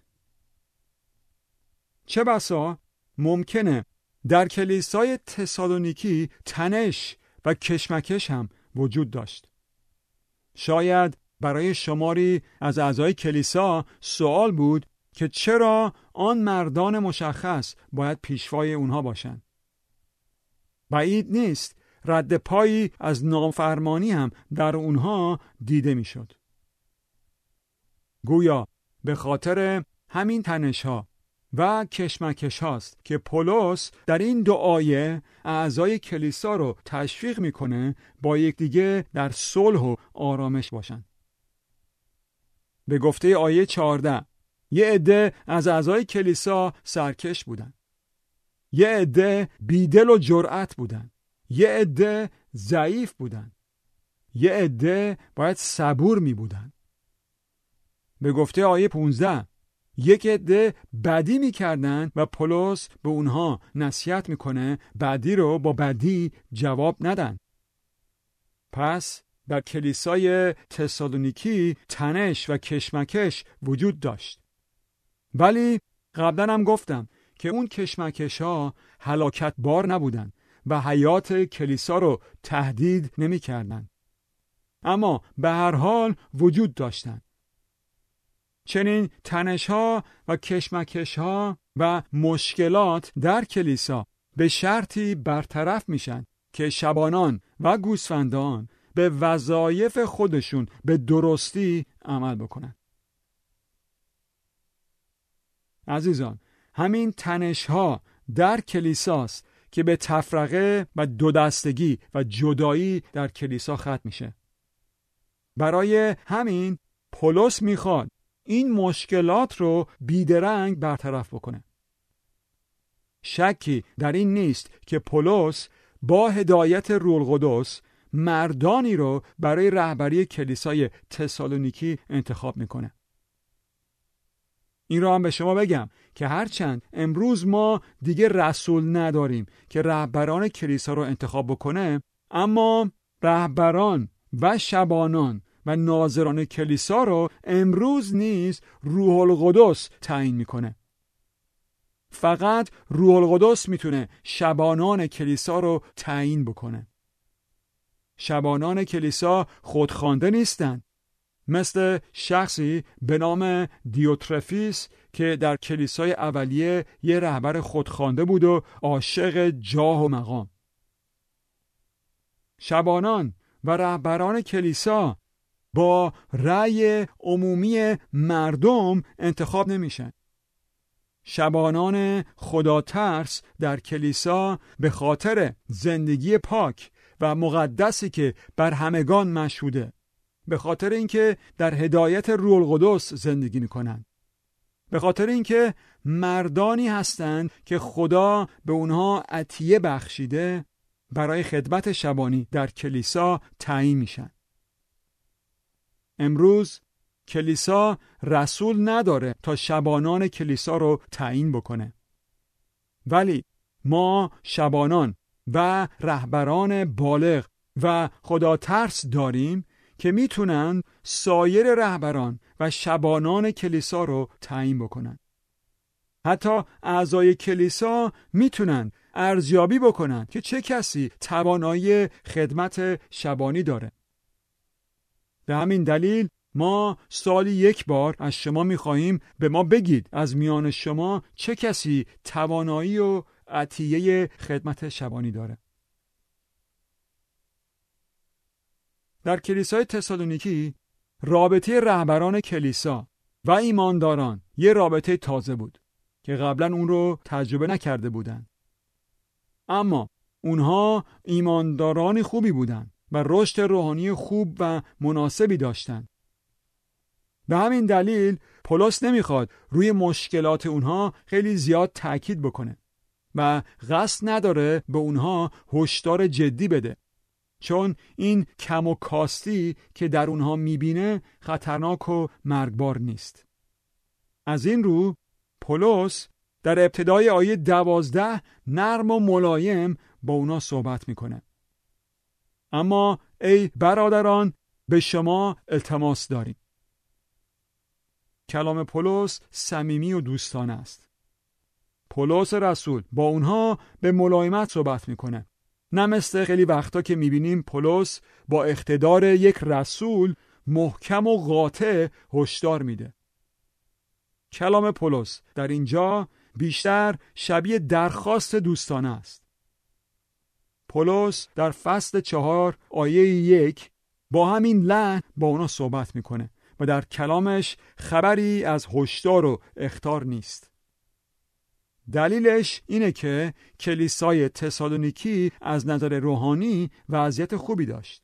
چه بسا ممکنه در کلیسای تسالونیکی تنش و کشمکش هم وجود داشت. شاید برای شماری از اعضای کلیسا سوال بود که چرا آن مردان مشخص باید پیشوای اونها باشند. بعید نیست رد پایی از نافرمانی هم در اونها دیده میشد. گویا به خاطر همین تنش‌ها و کشمکش هاست که پولس در این دو آیه اعضای کلیسا رو تشویق میکنه با یکدیگه در صلح و آرامش باشن. به گفته آیه 14 یه عده از اعضای کلیسا سرکش بودن، یه عده بیدل و جرأت بودن، یه عده ضعیف بودن، یه عده باید صبور می بودن. به گفته آیه 15 یک عده بدی میکردن و پولس به اونها نصیحت میکنه بدی رو با بدی جواب ندن. پس در کلیسای تسالونیکی تنش و کشمکش وجود داشت. ولی قبلا هم گفتم که اون کشمکش ها هلاکت بار نبودن و حیات کلیسا رو تهدید نمیکردن. اما به هر حال وجود داشتن. چنین تنش‌ها و کشمکش‌ها و مشکلات در کلیسا به شرطی برطرف میشن که شبانان و گوسفندان به وظایف خودشون به درستی عمل بکنن. عزیزان، همین تنش‌ها در کلیساست که به تفرقه و دودستگی و جدایی در کلیسا ختم میشه. برای همین پولس میخواد این مشکلات رو بیدرنگ برطرف بکنه. شکی در این نیست که پولس با هدایت روح القدس مردانی رو برای رهبری کلیسای تسالونیکی انتخاب میکنه. این رو هم به شما بگم که هرچند امروز ما دیگه رسول نداریم که رهبران کلیسا رو انتخاب بکنه، اما رهبران و شبانان و ناظران کلیسا رو امروز نیز روح القدس تعیین میکنه. فقط روح القدس میتونه شبانان کلیسا رو تعیین بکنه. شبانان کلیسا خودخوانده نیستن، مثل شخصی به نام دیوترفیس که در کلیسای اولیه یه رهبر خودخوانده بود و عاشق جاه و مقام. شبانان و رهبران کلیسا با رأی عمومی مردم انتخاب نمیشن. شبانان خدا ترس در کلیسا به خاطر زندگی پاک و مقدسی که بر همگان مشهوده، به خاطر اینکه در هدایت روح القدس زندگی میکنن، به خاطر اینکه مردانی هستند که خدا به اونها عطیه بخشیده، برای خدمت شبانی در کلیسا تعیین میشن. امروز کلیسا رسول نداره تا شبانان کلیسا رو تعیین بکنه، ولی ما شبانان و رهبران بالغ و خدا ترس داریم که میتونن سایر رهبران و شبانان کلیسا رو تعیین بکنن. حتی اعضای کلیسا میتونن ارزیابی بکنن که چه کسی توانایی خدمت شبانی داره. به همین دلیل ما سالی یک بار از شما میخواهیم به ما بگید از میان شما چه کسی توانایی و عطیه خدمت شبانی داره. در کلیسای تسالونیکی رابطه رهبران کلیسا و ایمانداران یه رابطه تازه بود که قبلا اون رو تجربه نکرده بودن. اما اونها ایمانداران خوبی بودن و رشد روحانی خوب و مناسبی داشتن. به همین دلیل پولس نمیخواد روی مشکلات اونها خیلی زیاد تاکید بکنه و قصد نداره به اونها هشدار جدی بده، چون این کم و کاستی که در اونها میبینه خطرناک و مرگبار نیست. از این رو پولس در ابتدای آیه 12 نرم و ملایم با اونا صحبت میکنه. اما ای برادران به شما التماس داریم. کلام پولس صمیمی و دوستانه است. پولس رسول با اونها به ملایمت صحبت میکنه. نه مثل خیلی وقتا که میبینیم پولس با اقتدار یک رسول محکم و قاطع هشدار میده. کلام پولس در اینجا بیشتر شبیه درخواست دوستانه است. پولس در فصل 4 آیه 1 با همین لحن با اونا صحبت میکنه و در کلامش خبری از هشدار و اخطار نیست. دلیلش اینه که کلیسای تسالونیکی از نظر روحانی وضعیت خوبی داشت.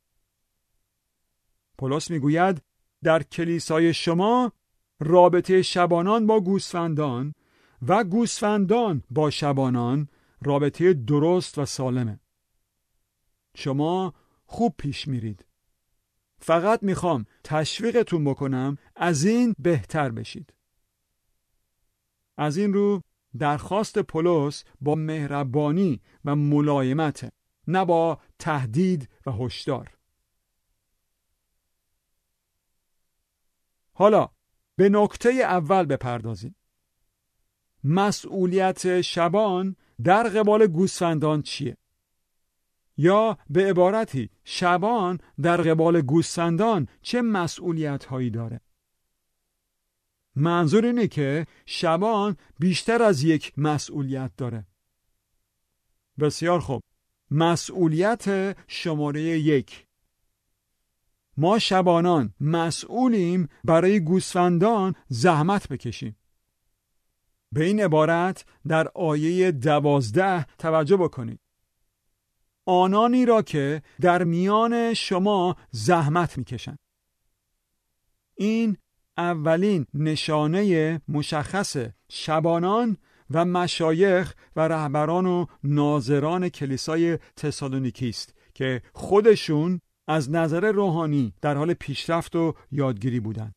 پولس میگوید در کلیسای شما رابطه شبانان با گوسفندان و گوسفندان با شبانان رابطه درست و سالمه. شما خوب پیش میرید. فقط میخوام تشویقتون بکنم از این بهتر بشید. از این رو درخواست پولس با مهربانی و ملایمت، نه با تهدید و هشدار. حالا به نکته اول بپردازیم. مسئولیت شبان در قبال گوسفندان چیه؟ یا به عبارتی شبان در قبال گوسفندان چه مسئولیت هایی داره؟ منظور اینه که شبان بیشتر از یک مسئولیت داره. بسیار خوب. مسئولیت شماره 1. ما شبانان مسئولیم برای گوسفندان زحمت بکشیم. به این عبارت در آیه 12 توجه بکنید. آنانی را که در میان شما زحمت میکشند. این اولین نشانه مشخص شبانان و مشایخ و رهبران و ناظران کلیسای تسالونیکی است که خودشون از نظر روحانی در حال پیشرفت و یادگیری بودند.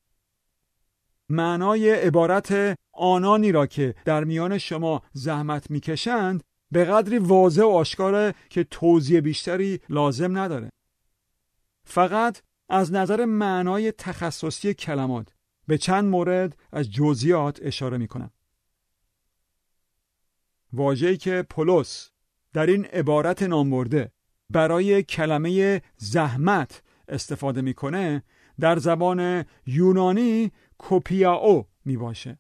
معنای عبارت آنانی را که در میان شما زحمت میکشند به قدری واضح و آشکاره که توضیح بیشتری لازم نداره. فقط از نظر معنای تخصصی کلمات به چند مورد از جزئیات اشاره میکنم. واژه‌ای که پولس در این عبارت نامبرده برای کلمه زحمت استفاده میکنه در زبان یونانی کوپیاو میباشه.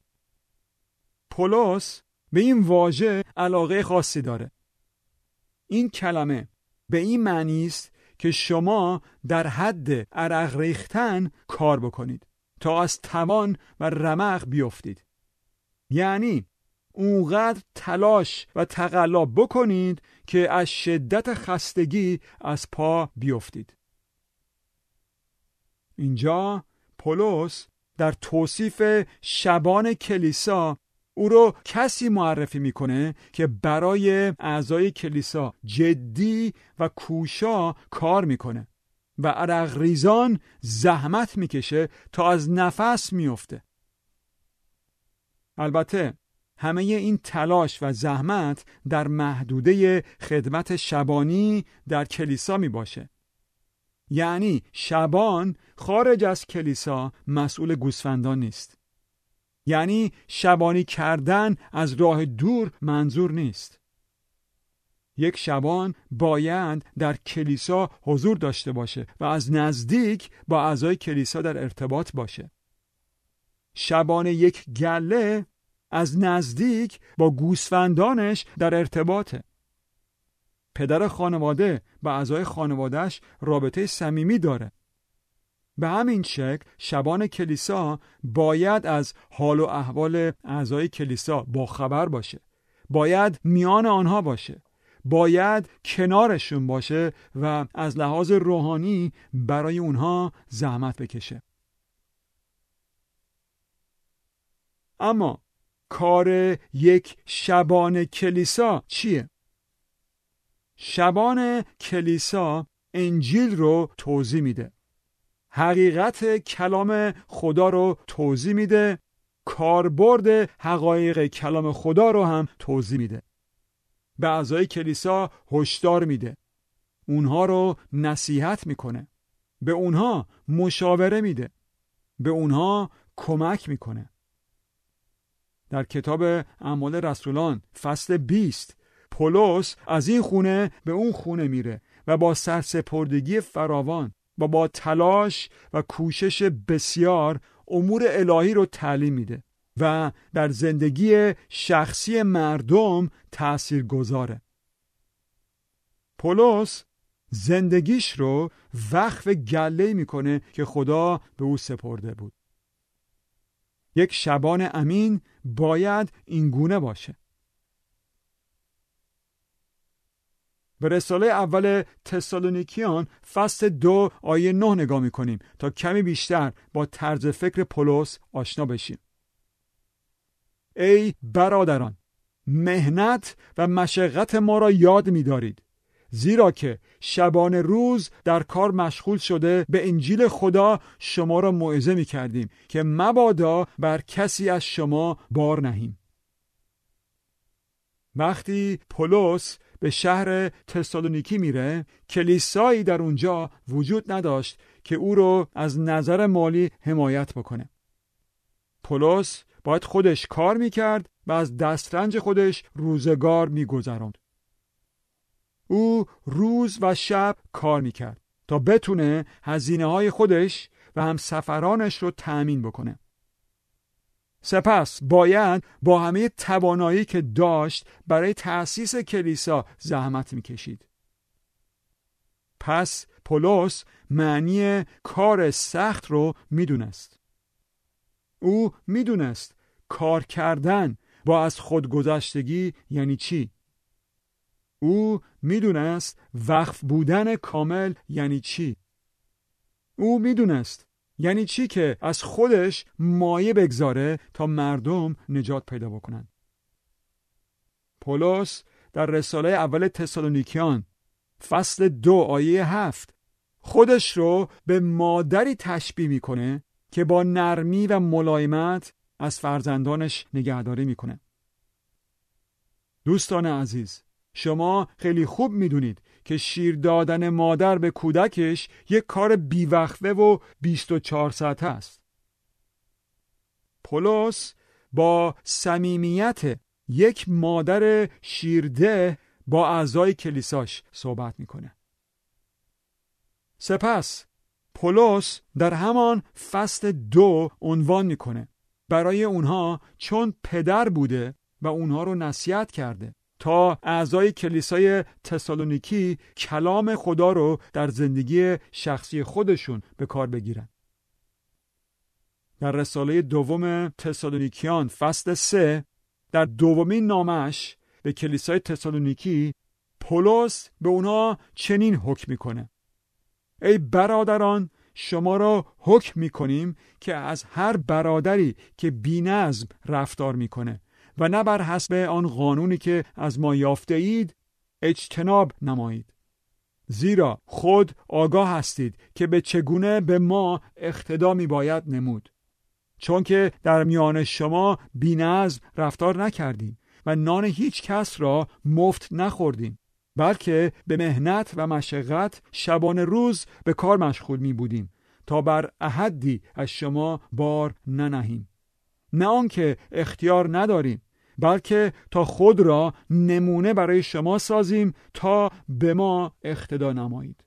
پولس به این واژه علاقه خاصی داره. این کلمه به این معنی است که شما در حد عرق ریختن کار بکنید تا از توان و رمق بیفتید. یعنی اونقدر تلاش و تقلا بکنید که از شدت خستگی از پا بیفتید. اینجا پولس در توصیف شبان کلیسا او رو کسی معرفی میکنه که برای اعضای کلیسا جدی و کوشا کار میکنه و عرق ریزان زحمت میکشه تا از نفس میفته. البته همه این تلاش و زحمت در محدوده خدمت شبانی در کلیسا می باشه. یعنی شبان خارج از کلیسا مسئول گوسفندان نیست. یعنی شبانی کردن از راه دور منظور نیست. یک شبان باید در کلیسا حضور داشته باشه و از نزدیک با اعضای کلیسا در ارتباط باشه. شبان یک گله از نزدیک با گوسفندانش در ارتباطه. پدر خانواده با اعضای خانوادهش رابطه صمیمی داره. به همین شکل شبان کلیسا باید از حال و احوال اعضای کلیسا باخبر باشه. باید میان آنها باشه. باید کنارشون باشه و از لحاظ روحانی برای اونها زحمت بکشه. اما کار یک شبان کلیسا چیه؟ شبان کلیسا انجیل رو توضیح میده. حقیقت کلام خدا رو توضیح میده کاربرد حقایق کلام خدا رو هم توضیح میده. به اعضای کلیسا هشدار میده. اونها رو نصیحت میکنه. به اونها مشاوره میده. به اونها کمک میکنه. در کتاب اعمال رسولان فصل 20 پولس از این خونه به اون خونه میره و با سرسپردگی فراوان و با تلاش و کوشش بسیار امور الهی رو تعلیم میده و در زندگی شخصی مردم تأثیر گذاره. پولس زندگیش رو وقف گله‌ای میکنه که خدا به او سپرده بود. یک شبان امین باید این گونه باشه. به رساله اول تسالونیکیان فصل 2 آیه 9 نگاه میکنیم تا کمی بیشتر با طرز فکر پولس آشنا بشیم. ای برادران، مهنت و مشقت ما را یاد می‌دارید، زیرا که شبان روز در کار مشغول شده به انجیل خدا شما را موعظه می‌کردیم که مبادا بر کسی از شما بار نهیم. وقتی پولس به شهر تسالونیکی میره، کلیسایی در اونجا وجود نداشت که او رو از نظر مالی حمایت بکنه. پولس باید خودش کار میکرد و از دسترنج خودش روزگار میگذراند. او روز و شب کار میکرد تا بتونه هزینه‌های خودش و هم سفرانش رو تأمین بکنه. سپس باید با همه توانایی که داشت برای تأسیس کلیسا زحمت میکشید. پس پولس معنی کار سخت رو میدونست. او میدونست کار کردن با از خودگذشتگی یعنی چی. او میدونست وقف بودن کامل یعنی چی. او میدونست یعنی چی که از خودش مایه بگذاره تا مردم نجات پیدا بکنن. پولس در رساله اول تسالونیکیان فصل 2 آیه 7 خودش رو به مادری تشبیه میکنه که با نرمی و ملایمت از فرزندانش نگهداری میکنه. دوستان عزیز، شما خیلی خوب میدونید که شیر دادن مادر به کودکش یک کار بیوقفه و 24 ساعته است. پولس با صمیمیت یک مادر شیرده با اعضای کلیساش صحبت میکنه. سپس پولس در همان فصل 2 عنوان میکنه برای اونها چون پدر بوده و اونها رو نصیحت کرده تا اعضای کلیسای تسالونیکی کلام خدا رو در زندگی شخصی خودشون به کار بگیرن. در رساله دوم تسالونیکیان فصل 3 در دومین نامش به کلیسای تسالونیکی پولس به اونها چنین حکم میکنه: ای برادران، شما را حکم میکنیم که از هر برادری که بی‌نظم رفتار میکنه و نه بر حسب آن قانونی که از ما یافته اید اجتناب نمایید، زیرا خود آگاه هستید که به چگونه به ما اقتدا میباید نمود، چون که در میان شما بی‌نظم رفتار نکردیم و نان هیچ کس را مفت نخوردیم، بلکه به مهنت و مشقت شبانه روز به کار مشغول می بودیم تا بر احدی از شما بار ننهیم. نه آنکه اختیار نداریم، بلکه تا خود را نمونه برای شما سازیم تا به ما اقتدا نمایید.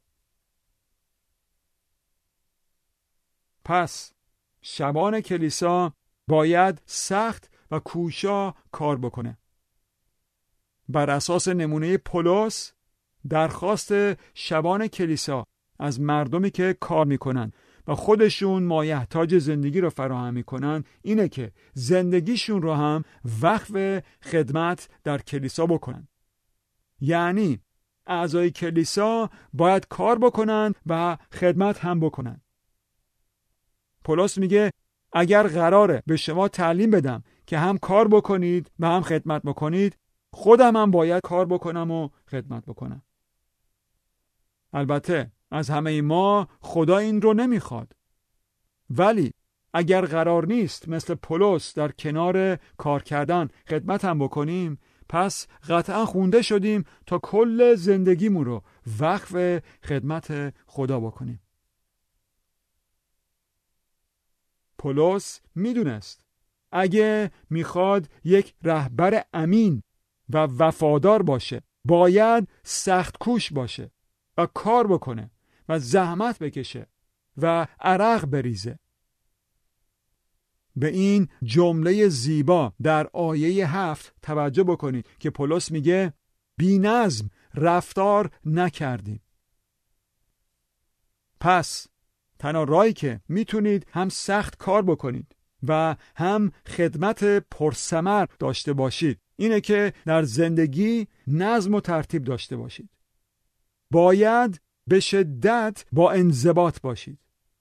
پس شبان کلیسا باید سخت و کوشا کار بکنه. بر اساس نمونه پولس، درخواست شبان کلیسا از مردمی که کار میکنن و خودشون مایحتاج زندگی رو فراهم میکنن اینه که زندگیشون رو هم وقف خدمت در کلیسا بکنن. یعنی اعضای کلیسا باید کار بکنن و خدمت هم بکنن. پولس میگه اگر قراره به شما تعلیم بدم که هم کار بکنید و هم خدمت بکنید، خودم هم باید کار بکنم و خدمت بکنم. البته از همه ما خدا این رو نمیخواد، ولی اگر قرار نیست مثل پولس در کنار کار کردن خدمت هم بکنیم، پس قطعا خونده شدیم تا کل زندگیمون رو وقف خدمت خدا بکنیم. پولس میدونست اگه میخواد یک رهبر امین و وفادار باشه، باید سخت کوش باشه و کار بکنه و زحمت بکشه و عرق بریزه. به این جمله زیبا در آیه 7 توجه بکنید که پولس میگه بی‌نظم رفتار نکردیم. پس تنها راهی که میتونید هم سخت کار بکنید و هم خدمت پرثمر داشته باشید اینه که در زندگی نظم و ترتیب داشته باشید. باید به شدت با انضباط باشید.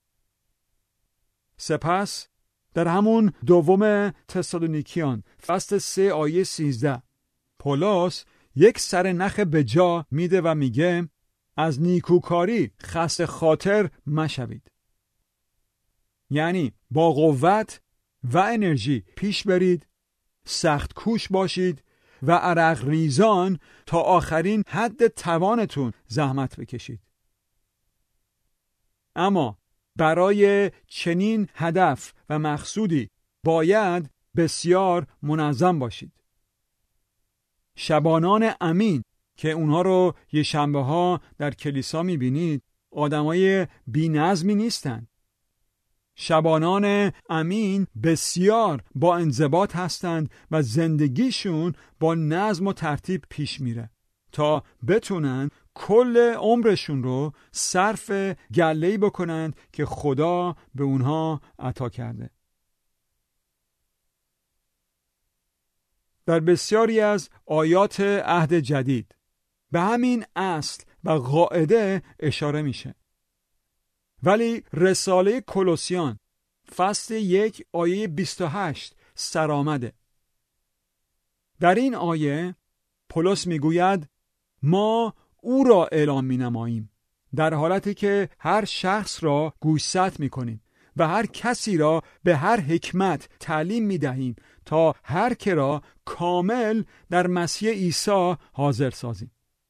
سپس در همون دوم تسالونیکیان فصل 3 آیه 13 پولس یک سرنخ به جا میده و میگه از نیکوکاری خسته خاطر مشوید. یعنی با قوت و انرژی پیش برید، سخت کوش باشید و عرق ریزان تا آخرین حد توانتون زحمت بکشید. اما برای چنین هدف و مقصودی باید بسیار منظم باشید. شبانان امین که اونها رو یه شنبه ها در کلیسا میبینید آدمای بی نظمی نیستن. شبانان امین بسیار با انضباط هستند و زندگیشون با نظم و ترتیب پیش میره تا بتونن کل عمرشون رو صرف گله‌ای بکنند که خدا به اونها عطا کرده. در بسیاری از آیات عهد جدید به همین اصل و قاعده اشاره میشه. ولی رساله کولوسیان فصل 1 آیه 28 سرآمده. در این آیه پولس میگوید ما او را اعلام می‌نماییم، در حالتی که هر شخص را گوشزد می‌کنیم و هر کسی را به هر حکمت تعلیم می‌دهیم تا هر که را کامل در مسیح عیسی حاضر سازیم.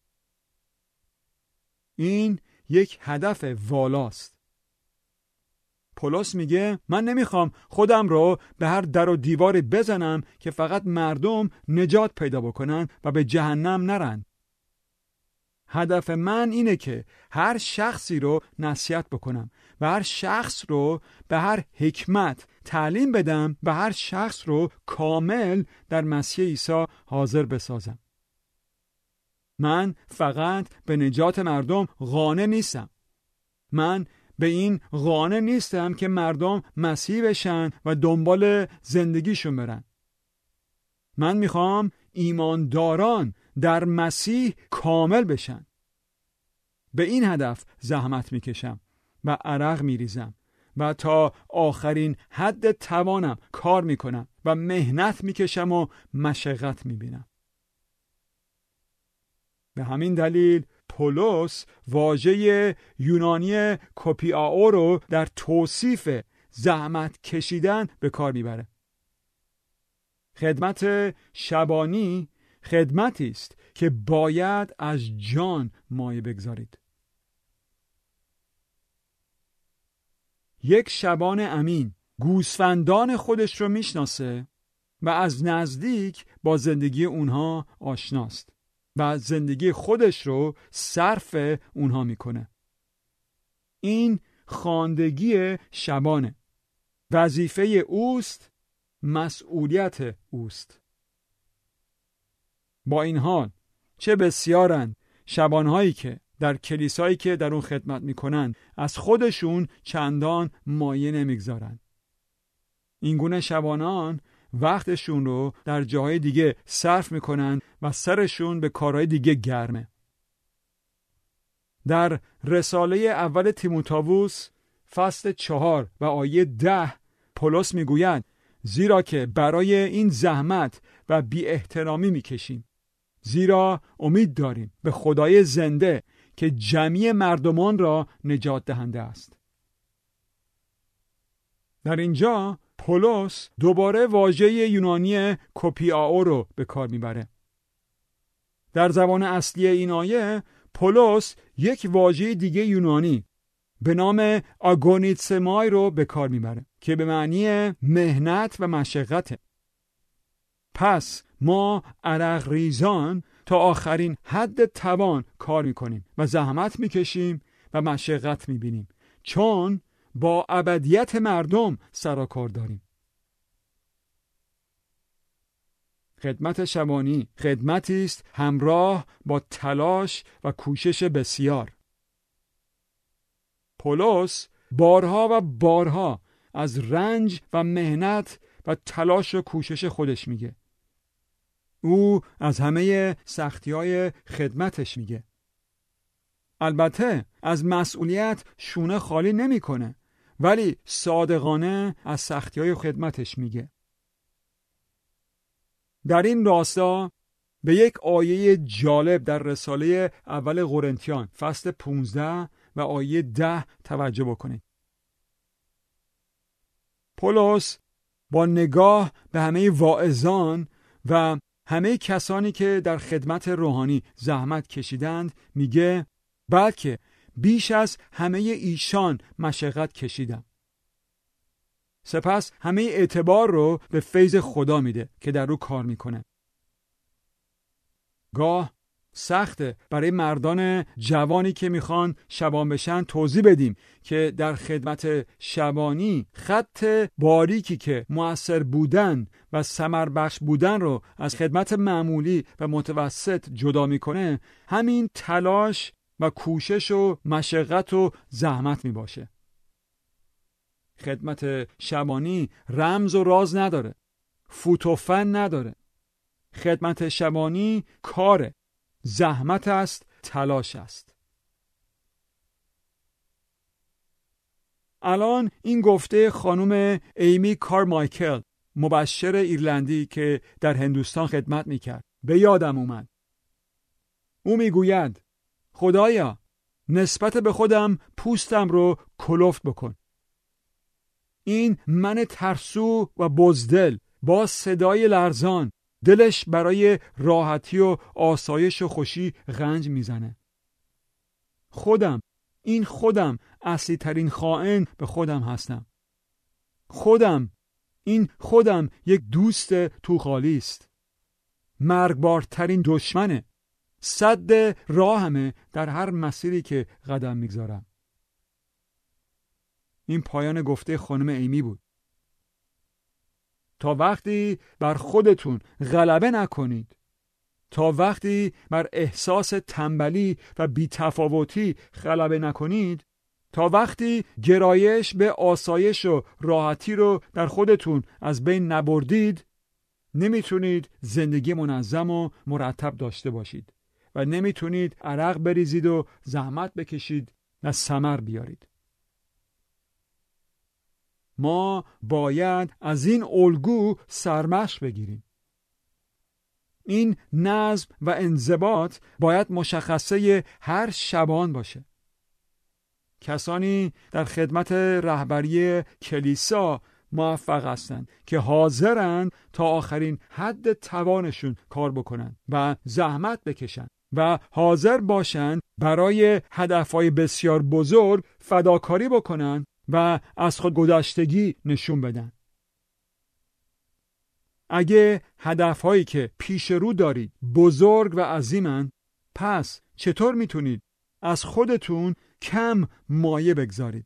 این یک هدف والاست. پولس میگه من نمیخوام خودم رو به هر در و دیواری بزنم که فقط مردم نجات پیدا بکنن و به جهنم نرن. هدف من اینه که هر شخصی رو نصیحت بکنم و هر شخص رو به هر حکمت تعلیم بدم و هر شخص رو کامل در مسیح عیسی حاضر بسازم. من فقط به نجات مردم قانع نیستم. من به این قانع نیستم که مردم مسیحی بشن و دنبال زندگیشون برن. من میخوام ایمانداران در مسیح کامل بشن. به این هدف زحمت میکشم و عرق میریزم و تا آخرین حد توانم کار میکنم و مهنت میکشم و مشقت میبینم. به همین دلیل پولس واژه یونانی کوپیاو رو در توصیف زحمت کشیدن به کار میبره. خدمت شبانی خدمتی است که باید از جان مایه بگذارید. یک شبان امین گوسفندان خودش رو میشناسه و از نزدیک با زندگی اونها آشناست و زندگی خودش رو صرف اونها میکنه. این خواندگی شبانه. وظیفه اوست، مسئولیت اوست. با این حال چه بسیارن شبانهایی که در کلیسایی که در اون خدمت میکنن از خودشون چندان مایه نمیگذارن. این گونه شبانان وقتشون رو در جاهای دیگه صرف میکنن و سرشون به کارهای دیگه گرمه. در رساله اول تیموتائوس فصل 4 و آیه 10 پولس میگوید زیرا که برای این زحمت و بی احترامی میکشیم، زیرا امید داریم به خدای زنده که جمیع مردمان را نجات دهنده است. در اینجا پولس دوباره واژه یونانی کوپیاو رو به کار میبره. در زبان اصلی این آیه پولس یک واژه دیگه یونانی به نام آگونیتسمای رو به کار میبره که به معنی مهنت و مشقته. پس ما عرق ریزان تا آخرین حد توان کار میکنیم و زحمت میکشیم و مشقت میبینیم، چون با ابدیت مردم سر و کار داریم. خدمت شبانی خدمتی است همراه با تلاش و کوشش بسیار. پولس بارها و بارها از رنج و مهنت و تلاش و کوشش خودش میگه. او از همه سختی‌های خدمتش میگه. البته از مسئولیت شونه خالی نمی‌کنه، ولی صادقانه از سختی‌های خدمتش میگه. در این راستا به یک آیه جالب در رساله اول قرنتیان فصل 15 و آیه 10 توجه بکنید. پولس با نگاه به همه واعظان و همه کسانی که در خدمت روحانی زحمت کشیدند میگه بلکه بیش از همه ایشان مشقت کشیدم. سپس همه اعتبار رو به فیض خدا میده که در رو کار میکنه. گاه سخته برای مردان جوانی که میخوان شبان بشن توضیح بدیم که در خدمت شبانی خط باریکی که مؤثر بودن و ثمر بخش بودن رو از خدمت معمولی و متوسط جدا میکنه همین تلاش و کوشش و مشقت و زحمت میباشه. خدمت شبانی رمز و راز نداره، فوت و فن نداره. خدمت شبانی کاره، زحمت است، تلاش است. الان این گفته خانم ایمی کارمایکل، مبشر ایرلندی که در هندوستان خدمت میکرد، به یادم اومد. او میگوید خدایا نسبت به خودم پوستم رو کلفت بکن. این من ترسو و بزدل با صدای لرزان دلش برای راحتی و آسایش و خوشی غنج میزنه. خودم اصلی ترین خائن به خودم هستم. خودم یک دوست توخالی است. مرگبارترین دشمنه. سد راهمه در هر مسیری که قدم میگذارم. این پایان گفته خانم ایمی بود. تا وقتی بر خودتون غلبه نکنید، تا وقتی بر احساس تنبلی و بی‌تفاوتی غلبه نکنید، تا وقتی گرایش به آسایش و راحتی رو در خودتون از بین نبردید، نمیتونید زندگی منظم و مرتب داشته باشید و نمیتونید عرق بریزید و زحمت بکشید و ثمر بیارید. ما باید از این الگو سرمشق بگیریم. این نظم و انضباط باید مشخصه هر شبان باشه. کسانی در خدمت رهبری کلیسا موفق هستند که حاضرند تا آخرین حد توانشون کار بکنن و زحمت بکشن و حاضر باشن برای هدفهای بسیار بزرگ فداکاری بکنن و از خود گذشتگی نشون بدن. اگه هدفهایی که پیش رو دارید بزرگ و عظیمن، پس چطور میتونید از خودتون کم مایه بگذارید؟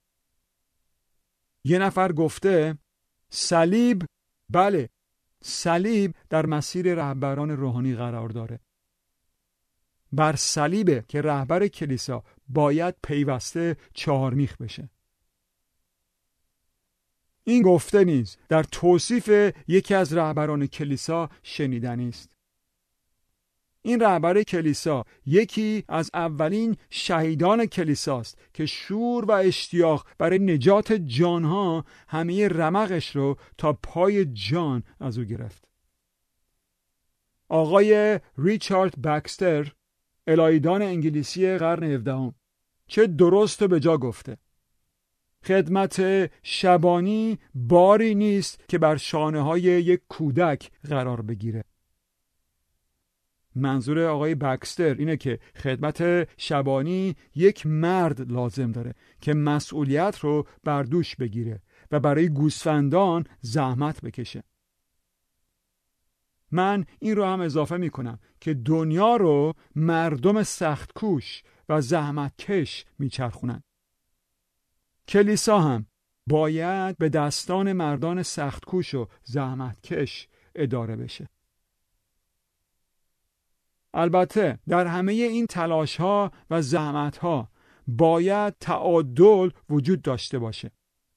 یه نفر گفته صلیب، بله، صلیب در مسیر رهبران روحانی قرار داره. بر صلیبه که رهبر کلیسا باید پیوسته چهارمیخ بشه. این گفته نیز در توصیف یکی از رهبران کلیسا شنیدنی است. این رهبر کلیسا یکی از اولین شهیدان کلیساست که شور و اشتیاق برای نجات جانها همه رمقش رو تا پای جان از او گرفت. آقای ریچارد بکستر، الهیدان انگلیسی قرن 17، چه درست و به جا گفته. خدمت شبانی باری نیست که بر شانه های یک کودک قرار بگیره. منظور آقای بکستر اینه که خدمت شبانی یک مرد لازم داره که مسئولیت رو بر دوش بگیره و برای گوسفندان زحمت بکشه. من این رو هم اضافه می کنم که دنیا رو مردم سختکوش و زحمتکش می چرخونن. کلیسا هم باید به دستان مردان سختکوش و زحمتکش اداره بشه. البته در همه این تلاش ها و زحمت ها باید تعادل وجود داشته باشه.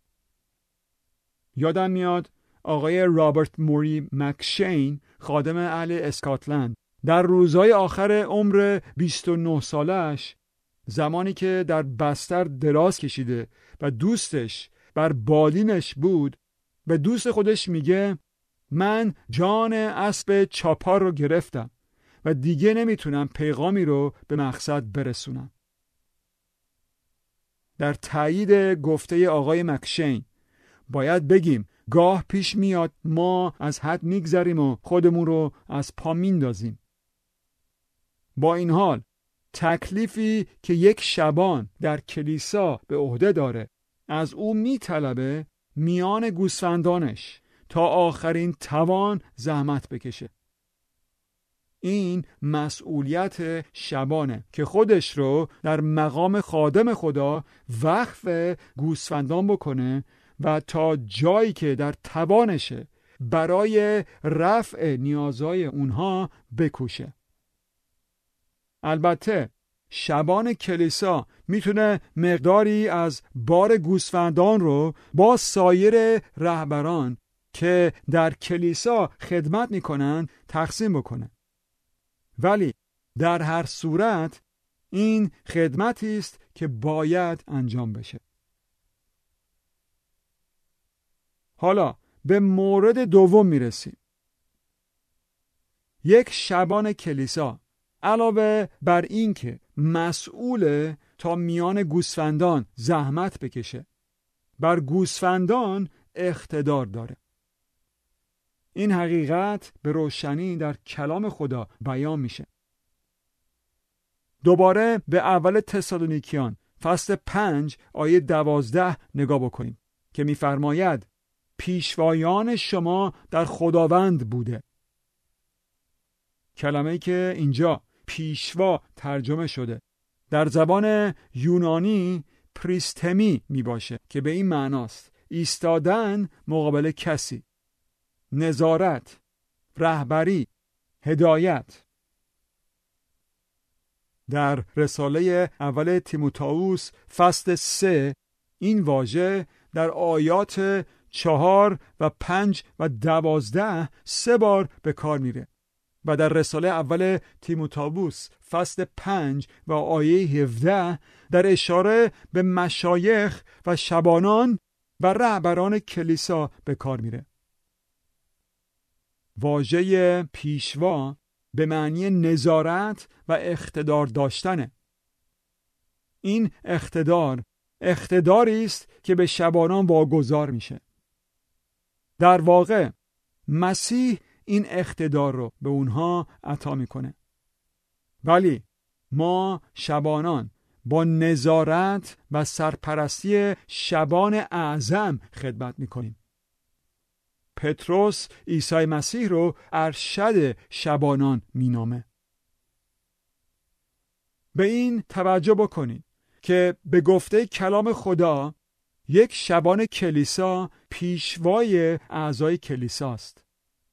یادم میاد آقای رابرت موری مکشین، خادم اهل اسکاتلند، در روزهای آخر عمر 29 سالش، زمانی که در بستر دراز کشیده و دوستش بر بالینش بود، به دوست خودش میگه من جان اسب چاپار رو گرفتم و دیگه نمیتونم پیغامی رو به مقصد برسونم. در تایید گفته آقای مکشین باید بگیم گاه پیش میاد ما از حد میگذریم و خودمون رو از پا میندازیم. با این حال تکلیفی که یک شبان در کلیسا به عهده داره از او میطلبه میان گوسفندانش تا آخرین توان زحمت بکشه. این مسئولیت شبانه که خودش رو در مقام خادم خدا وقف گوسفندان بکنه و تا جایی که در توانشه برای رفع نیازهای اونها بکوشه. البته شبان کلیسا میتونه مقداری از بار گوسفندان رو با سایر رهبران که در کلیسا خدمت میکنن تقسیم بکنه. ولی در هر صورت این خدمتی است که باید انجام بشه. حالا به مورد دوم میرسیم. یک شبان کلیسا علاوه بر این که مسئول تا میان گوسفندان زحمت بکشه، بر گوسفندان اقتدار داره. این حقیقت به روشنی در کلام خدا بیان میشه. دوباره به اول تسالونیکیان فصل 5 آیه 12 نگاه بکنیم که میفرماید پیشوایان شما در خداوند بوده. کلمه‌ای که اینجا پیشوا ترجمه شده در زبان یونانی پریستمی می باشه که به این معناست ایستادن مقابل کسی، نظارت، رهبری، هدایت. در رساله اول تیموتائوس فصل 3 این واژه در آیات 4 و 5 و 12 3 بار به کار میره و در رساله اول تیموتائوس فصل 5 و آیه 17 در اشاره به مشایخ و شبانان و رهبران کلیسا به کار میره. واژه پیشوا به معنی نظارت و اقتدار داشتنه. این اقتداری است که به شبانان واگذار میشه. در واقع مسیح این اقتدار رو به اونها عطا میکنه. ولی ما شبانان با نظارت و سرپرستی شبان اعظم خدمت میکنیم. پتروس عیسی مسیح رو ارشد شبانان مینامه. به این توجه بکنید که به گفته کلام خدا یک شبان کلیسا پیشوای اعضای کلیساست.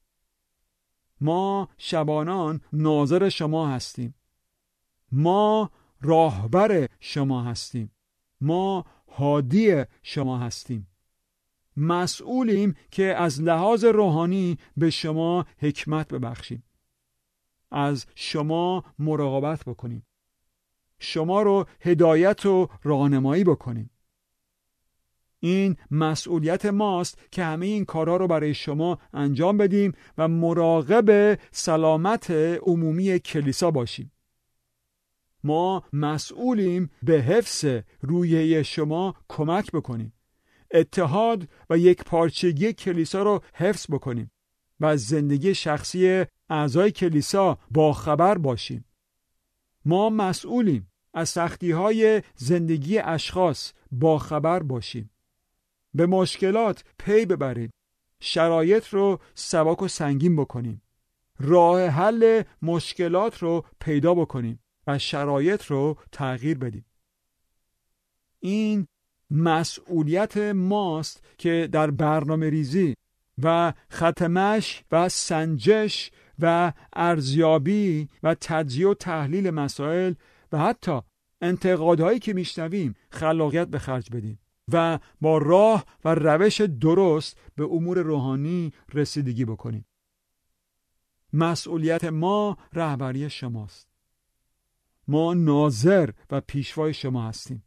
ما شبانان ناظر شما هستیم. ما راهبر شما هستیم. ما هادی شما هستیم. مسئولیم که از لحاظ روحانی به شما حکمت ببخشیم. از شما مراقبت بکنیم. شما رو هدایت و راهنمایی بکنیم. این مسئولیت ماست که همه این کارها رو برای شما انجام بدیم و مراقب سلامت عمومی کلیسا باشیم. ما مسئولیم به حفظ روحیه شما کمک بکنیم اتحاد و یک پارچگی کلیسا رو حفظ بکنیم و از زندگی شخصی اعضای کلیسا باخبر باشیم. ما مسئولیم از سختی‌های زندگی اشخاص باخبر باشیم. به مشکلات پی ببریم. شرایط رو سبک و سنگین بکنیم. راه حل مشکلات رو پیدا بکنیم و شرایط رو تغییر بدیم. این مسئولیت ماست که در برنامه ریزی و ختمش و سنجش و ارزیابی و تجزیه و تحلیل مسائل و حتی انتقادهایی که میشنویم خلاقیت به خرج بدیم و با راه و روش درست به امور روحانی رسیدگی بکنیم. مسئولیت ما رهبری شماست. ما ناظر و پیشوای شما هستیم.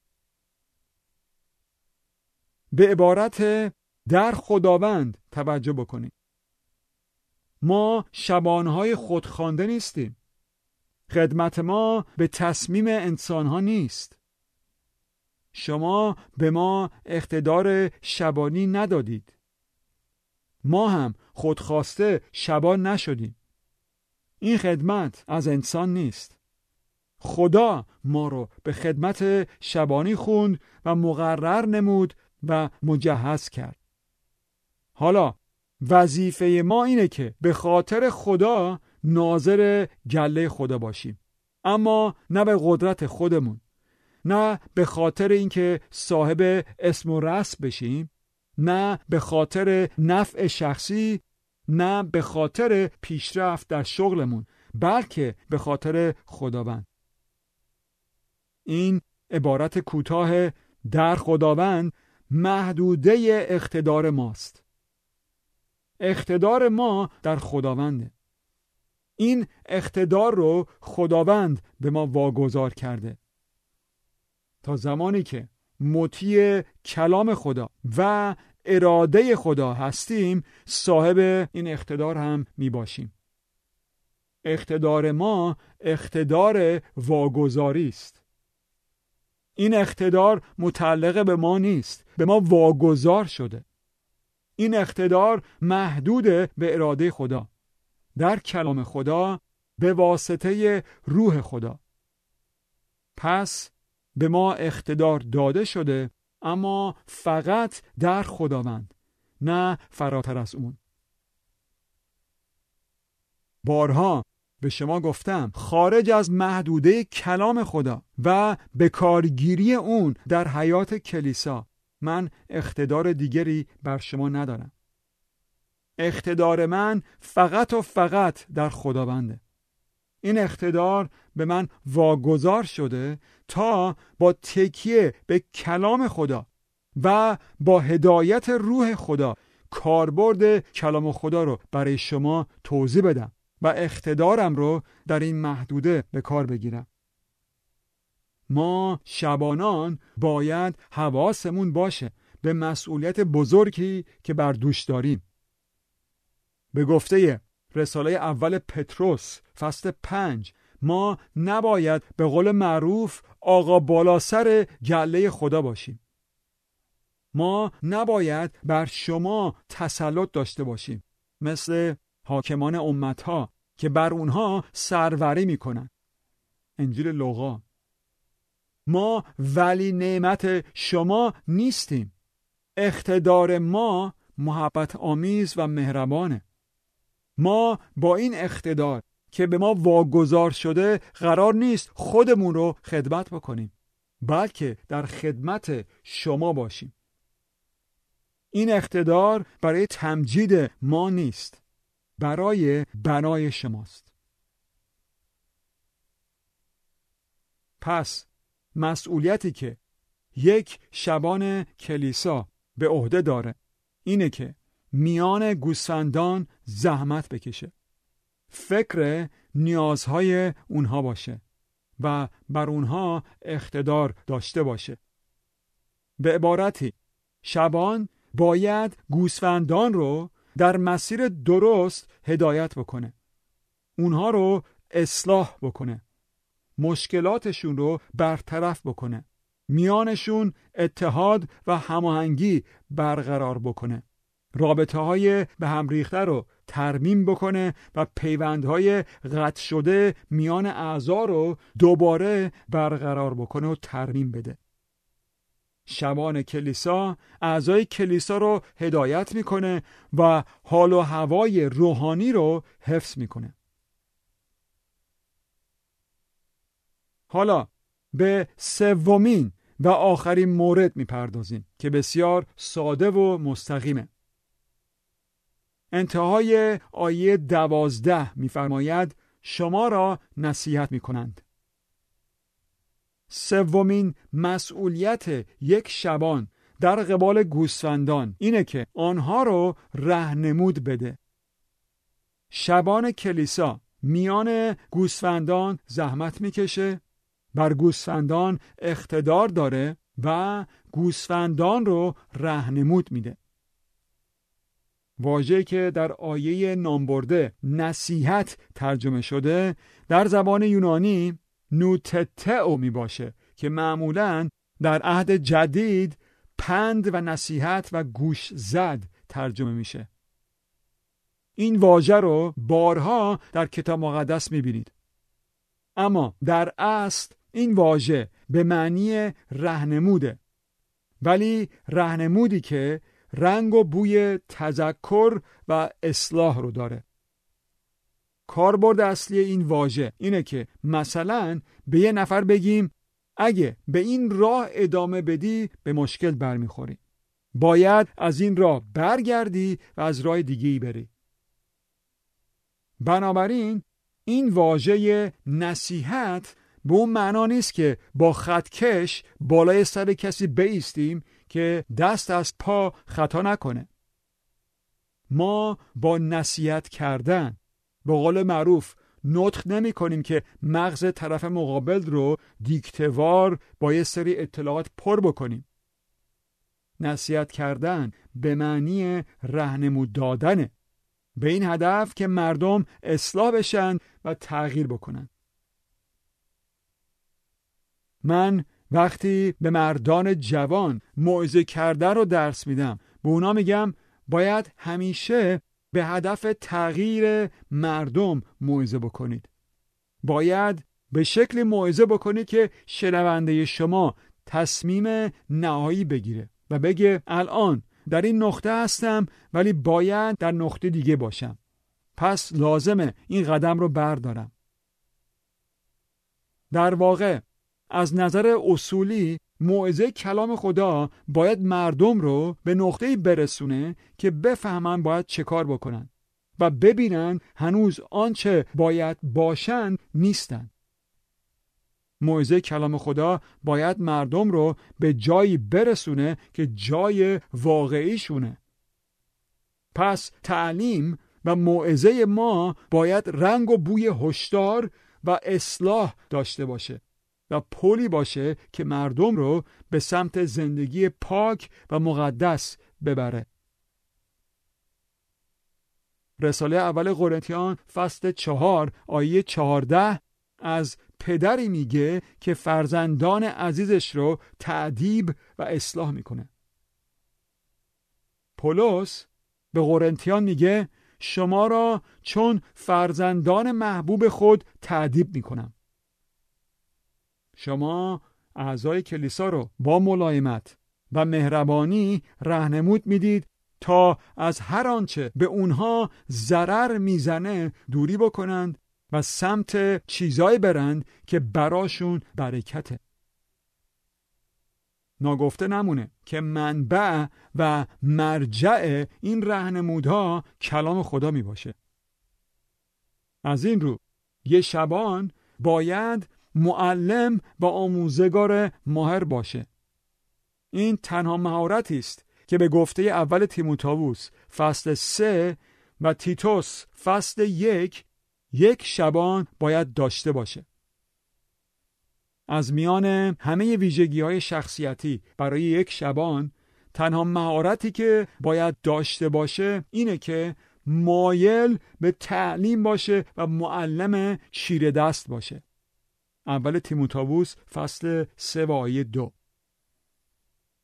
به عبارت در خداوند توجه بکنید. ما شبانهای خودخوانده نیستیم. خدمت ما به تصمیم انسانها نیست. شما به ما اقتدار شبانی ندادید. ما هم خودخواسته شبان نشدیم. این خدمت از انسان نیست. خدا ما رو به خدمت شبانی خوند و مقرر نمود و مجهز کرد. حالا وظیفه ما اینه که به خاطر خدا ناظر گله خدا باشیم، اما نه به قدرت خودمون، نه به خاطر اینکه صاحب اسم و رسم بشیم، نه به خاطر نفع شخصی، نه به خاطر پیشرفت در شغلمون، بلکه به خاطر خداوند. این عبارت کوتاه در خداوند محدوده اقتدار ماست. اقتدار ما در خداونده. این اقتدار رو خداوند به ما واگذار کرده. تا زمانی که مطیع کلام خدا و اراده خدا هستیم، صاحب این اقتدار هم می باشیم. اقتدار ما اقتدار واگذاری است. این اقتدار متعلق به ما نیست، به ما واگذار شده. این اقتدار محدود به اراده خدا در کلام خدا به واسطه روح خدا. پس به ما اقتدار داده شده، اما فقط در خداوند، نه فراتر از اون. بارها به شما گفتم خارج از محدوده کلام خدا و به کارگیری اون در حیات کلیسا من اقتدار دیگری بر شما ندارم. اقتدار من فقط و فقط در خداونده. این اقتدار به من واگذار شده تا با تکیه به کلام خدا و با هدایت روح خدا کاربرد کلام خدا رو برای شما توضیح بدم و اقتدارم رو در این محدوده به کار بگیرم. ما شبانان باید حواسمون باشه به مسئولیت بزرگی که بر دوش داریم. به گفته رساله اول پتروس فصل 5 ما نباید به قول معروف آقا بالا سر گله خدا باشیم. ما نباید بر شما تسلط داشته باشیم مثل حاکمان امتها که بر اونها سروری میکنن. انجیل لوقا. ما ولی نعمت شما نیستیم. اقتدار ما محبت آمیز و مهربانه. ما با این اقتدار که به ما واگذار شده قرار نیست خودمون رو خدمت بکنیم، بلکه در خدمت شما باشیم. این اقتدار برای تمجید ما نیست، برای بنای شماست. پس مسئولیتی که یک شبان کلیسا به عهده داره اینه که میان گوسفندان زحمت بکشه، فکر نیازهای اونها باشه و بر اونها اقتدار داشته باشه. به عبارتی شبان باید گوسفندان رو در مسیر درست هدایت بکنه، اونها رو اصلاح بکنه، مشکلاتشون رو برطرف بکنه میانشون اتحاد و هماهنگی برقرار بکنه. رابطه های به هم ریخته رو ترمیم بکنه و پیوندهای قطع شده میان اعضا رو دوباره برقرار بکنه و ترمیم بده. شبان کلیسا اعضای کلیسا رو هدایت میکنه و حال و هوای روحانی رو حفظ میکنه. حالا به سومین و آخرین مورد میپردازیم که بسیار ساده و مستقیمه. انتهای آیه 12 میفرماید شما را نصیحت میکنند. سومین مسئولیت یک شبان در قبال گوسفندان اینه که آنها رو راهنمود بده. شبان کلیسا میان گوسفندان زحمت میکشه، بر گوسفندان اقتدار داره و گوسفندان رو راهنمود میده. واژه‌ای که در آیه نامبرده نصیحت ترجمه شده در زبان یونانی نوتتئو می باشه که معمولاً در عهد جدید پند و نصیحت و گوش زد ترجمه میشه. این واژه رو بارها در کتاب مقدس میبینید. اما در اصل این واژه به معنی راهنموده، ولی راهنمودی که رنگ و بوی تذکر و اصلاح رو داره. کاربرد اصلی این واژه اینه که مثلا به یه نفر بگیم اگه به این راه ادامه بدی به مشکل برمیخوری. باید از این راه برگردی و از راه دیگه‌ای بری. بنابراین این واژه نصیحت به اون معنا نیست که با خطکش بالای سر کسی بایستیم که دست از پا خطا نکنه. ما با نصیحت کردن به قول معروف نطق نمی کنیم که مغز طرف مقابل رو دیکته‌وار با یه سری اطلاعات پر بکنیم. نصیحت کردن به معنی راهنمود دادنه، به این هدف که مردم اصلاح بشن و تغییر بکنن. من وقتی به مردان جوان موعظه کردن رو درس میدم به اونا میگم باید همیشه به هدف تغییر مردم موعظه بکنید. باید به شکل موعظه بکنید که شنونده شما تصمیم نهایی بگیره و بگه الان در این نقطه هستم ولی باید در نقطه دیگه باشم، پس لازمه این قدم رو بردارم. در واقع از نظر اصولی موعظه کلام خدا باید مردم رو به نقطه‌ای برسونه که بفهمن باید چه کار بکنن و ببینن هنوز آنچه باید باشن نیستن. موعظه کلام خدا باید مردم رو به جایی برسونه که جای واقعیشونه. پس تعلیم و موعظه ما باید رنگ و بوی هشدار و اصلاح داشته باشه و پلی باشه که مردم رو به سمت زندگی پاک و مقدس ببره. رساله اول قرنتیان فصل 4 آیه 14 از پدری میگه که فرزندان عزیزش رو تأدیب و اصلاح میکنه. پولس به قرنتیان میگه شما را چون فرزندان محبوب خود تأدیب میکنم. شما اعضای کلیسا رو با ملایمت و مهربانی راهنمود میدید تا از هر آنچه به اونها ضرر میزنه دوری بکنند و سمت چیزایی برند که براشون برکته. ناگفته نمونه که منبع و مرجع این راهنمودها کلام خدا می باشه. از این رو یه شبان باید معلم و آموزگار ماهر باشه. این تنها مهارتی است که به گفته اول تیموتائوس فصل 3 و تیتوس فصل 1 شبان باید داشته باشه. از میان همه ویژگی‌های شخصیتی برای یک شبان تنها مهارتی که باید داشته باشه اینه که مایل به تعلیم باشه و معلم چیره دست باشه. اول تیموتائوس فصل 3 و آیه 2.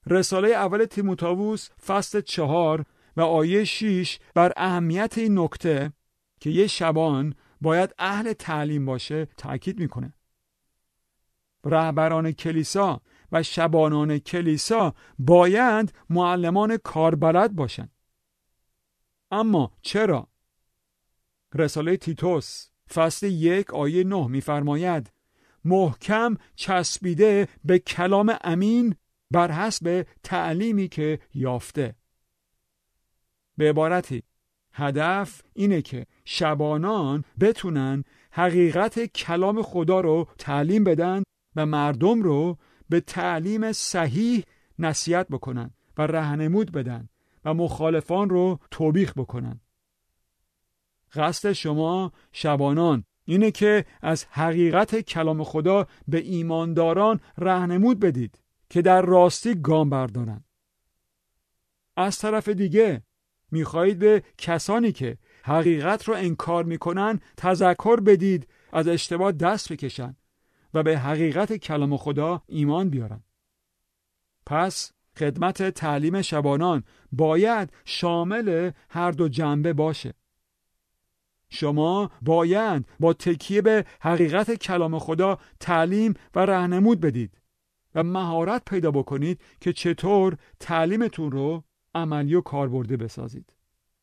رساله اول تیموتائوس فصل 4 و آیه 6 بر اهمیت این نکته که یه شبان باید اهل تعلیم باشه تاکید میکنه. رهبران کلیسا و شبانان کلیسا باید معلمان کاربلد باشن. اما چرا؟ رساله تیتوس فصل 1 آیه 9 میفرماید محکم چسبیده به کلام امین بر حسب تعلیمی که یافته. به عبارتی هدف اینه که شبانان بتونن حقیقت کلام خدا رو تعلیم بدن و مردم رو به تعلیم صحیح نصیحت بکنن و راهنمود بدن و مخالفان رو توبیخ بکنن. قصد شما شبانان اینه که از حقیقت کلام خدا به ایمانداران راهنمود بدید که در راستی گام بردارن. از طرف دیگه میخواهید به کسانی که حقیقت رو انکار میکنن تذکر بدید از اشتباه دست بکشن و به حقیقت کلام خدا ایمان بیارن. پس خدمت تعلیم شبانان باید شامل هر دو جنبه باشه. شما باید با تکیه به حقیقت کلام خدا تعلیم و راهنمود بدید و مهارت پیدا بکنید که چطور تعلیمتون رو عملی و کاربردی بسازید.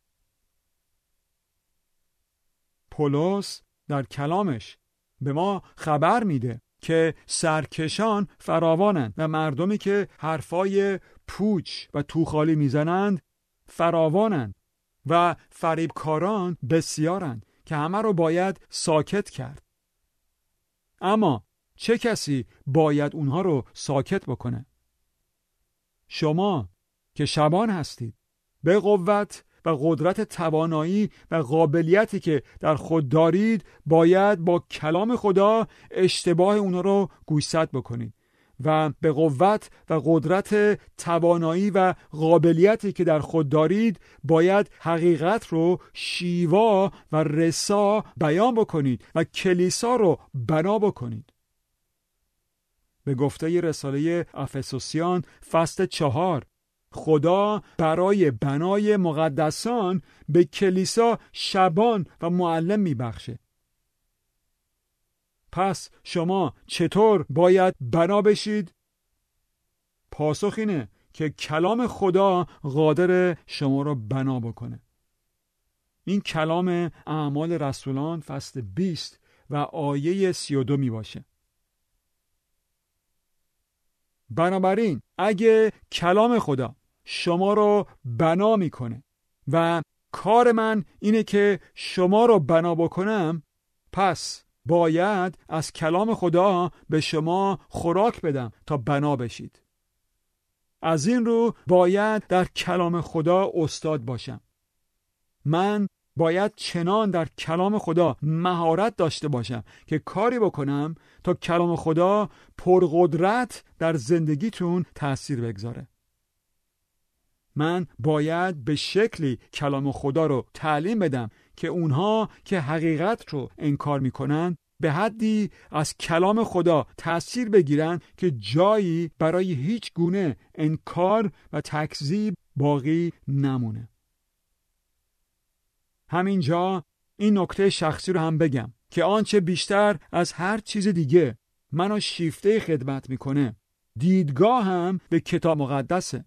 پولس در کلامش به ما خبر میده که سرکشان فراوانند و مردمی که حرفای پوچ و توخالی میزنند فراوانند و فریبکاران بسیارند که همه رو باید ساکت کرد. اما چه کسی باید اونها رو ساکت بکنه؟ شما که شبان هستید به قوت و قدرت توانایی و قابلیتی که در خود دارید باید با کلام خدا اشتباه اونها رو گوشزد بکنید و به قوت و قدرت توانایی و قابلیتی که در خود دارید باید حقیقت رو شیوا و رسا بیان بکنید و کلیسا رو بنا بکنید. به گفته رساله افسوسیان فصل 4 خدا برای بنای مقدسان به کلیسا شبان و معلم میبخشه. پس شما چطور باید بنا بشید؟ پاسخ اینه که کلام خدا قادر شما رو بنا بکنه. این کلام اعمال رسولان فصل 20 و آیه 32 می باشه. بنابراین اگه کلام خدا شما رو بنا میکنه و کار من اینه که شما رو بنا بکنم، پس باید از کلام خدا به شما خوراک بدم تا بنا بشید. از این رو باید در کلام خدا استاد باشم. من باید چنان در کلام خدا مهارت داشته باشم که کاری بکنم تا کلام خدا پرقدرت در زندگیتون تأثیر بگذاره. من باید به شکلی کلام خدا رو تعلیم بدم که اونها که حقیقت رو انکار میکنن به حدی از کلام خدا تأثیر بگیرن که جایی برای هیچ گونه انکار و تکذیب باقی نمونه. همینجا این نکته شخصی رو هم بگم که آنچه بیشتر از هر چیز دیگه منو شیفته خدمت میکنه دیدگاه هم به کتاب مقدسه.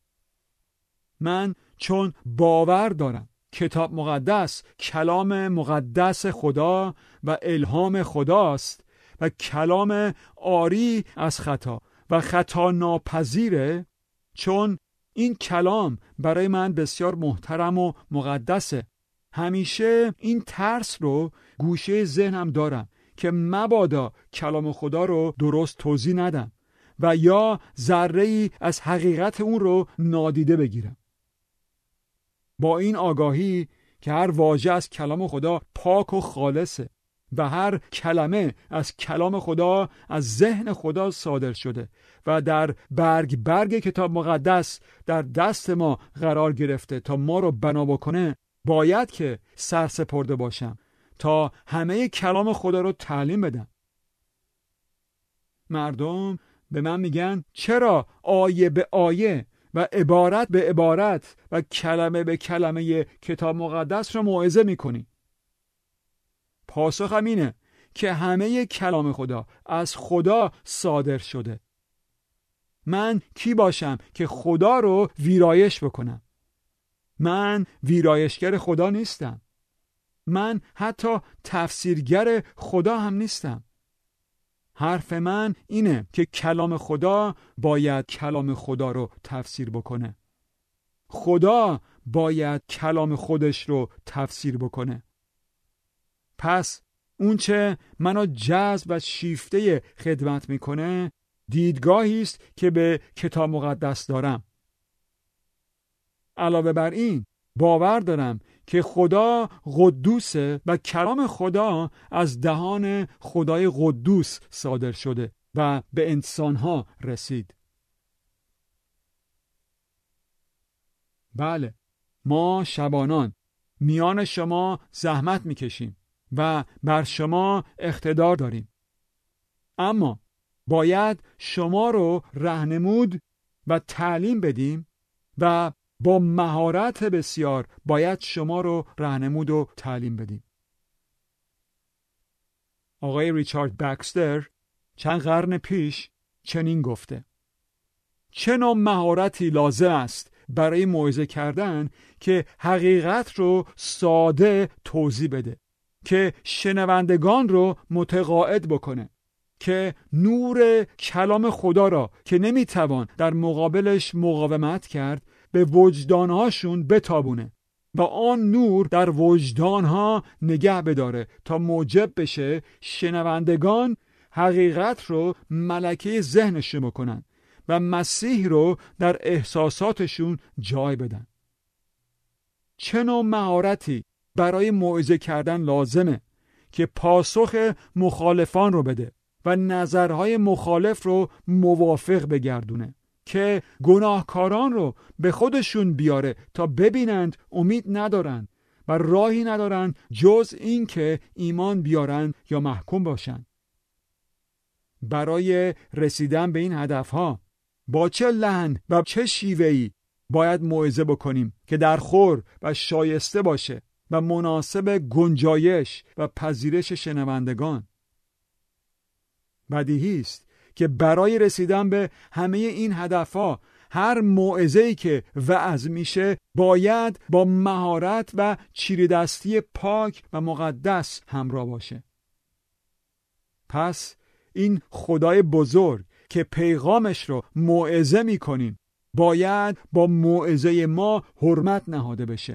من چون باور دارم کتاب مقدس کلام مقدس خدا و الهام خداست و کلام عاری از خطا و خطا ناپذیره، چون این کلام برای من بسیار محترم و مقدسه، همیشه این ترس رو گوشه ذهنم دارم که مبادا کلام خدا رو درست توضیح ندم و یا ذره‌ای از حقیقت اون رو نادیده بگیرم. با این آگاهی که هر واژه از کلام خدا پاک و خالصه و هر کلمه از کلام خدا از ذهن خدا صادر شده و در برگ کتاب مقدس در دست ما قرار گرفته تا ما رو بنا بکنه، باید که سرسپرده باشم تا همه کلام خدا رو تعلیم بدم. مردم به من میگن چرا آیه به آیه و عبارت به عبارت و کلمه به کلمه کتاب مقدس را موعظه میکنی؟ پاسخم اینه که همه کلام خدا از خدا صادر شده. من کی باشم که خدا رو ویرایش بکنم؟ من ویرایشگر خدا نیستم. من حتی تفسیرگر خدا هم نیستم. حرف من اینه که کلام خدا باید کلام خدا رو تفسیر بکنه. خدا باید کلام خودش رو تفسیر بکنه. پس اونچه منو جذب و شیفته خدمت میکنه دیدگاهی است که به کتاب مقدس دارم. علاوه بر این باور دارم که خدا قدوسه و کلام خدا از دهان خدای قدوس صادر شده و به انسانها رسید. بله، ما شبانان میان شما زحمت میکشیم و بر شما اقتدار داریم، اما باید شما رو راهنمود و تعلیم بدیم و با مهارت بسیار باید شما رو راهنمود و تعلیم بدیم. آقای ریچارد بکستر چند قرن پیش چنین گفته: چه نوع مهارتی لازم است برای موعظه کردن که حقیقت رو ساده توضیح بده، که شنوندگان رو متقاعد بکنه، که نور کلام خدا را که نمیتوان در مقابلش مقاومت کرد به وجدانهاشون بتابونه و آن نور در وجدانها نگه بداره تا موجب بشه شنوندگان حقیقت رو ملکه ذهنشون بکنن و مسیح رو در احساساتشون جای بدن. چه نوع مهارتی برای موعظه کردن لازمه که پاسخ مخالفان رو بده و نظرهای مخالف رو موافق بگردونه، که گناهکاران رو به خودشون بیاره تا ببینند امید ندارن و راهی ندارن جز این که ایمان بیارن یا محکوم باشن. برای رسیدن به این هدفها با چه لحن و چه شیوهی باید موعظه بکنیم که در خور و شایسته باشه و مناسب گنجایش و پذیرش شنوندگان؟ بدیهی است که برای رسیدن به همه این هدفها هر موعظه‌ای که وعظ میشه باید با مهارت و چیره‌دستی پاک و مقدس همراه باشه. پس این خدای بزرگ که پیغامش رو موعظه میکنیم باید با موعظه ما حرمت نهاده بشه.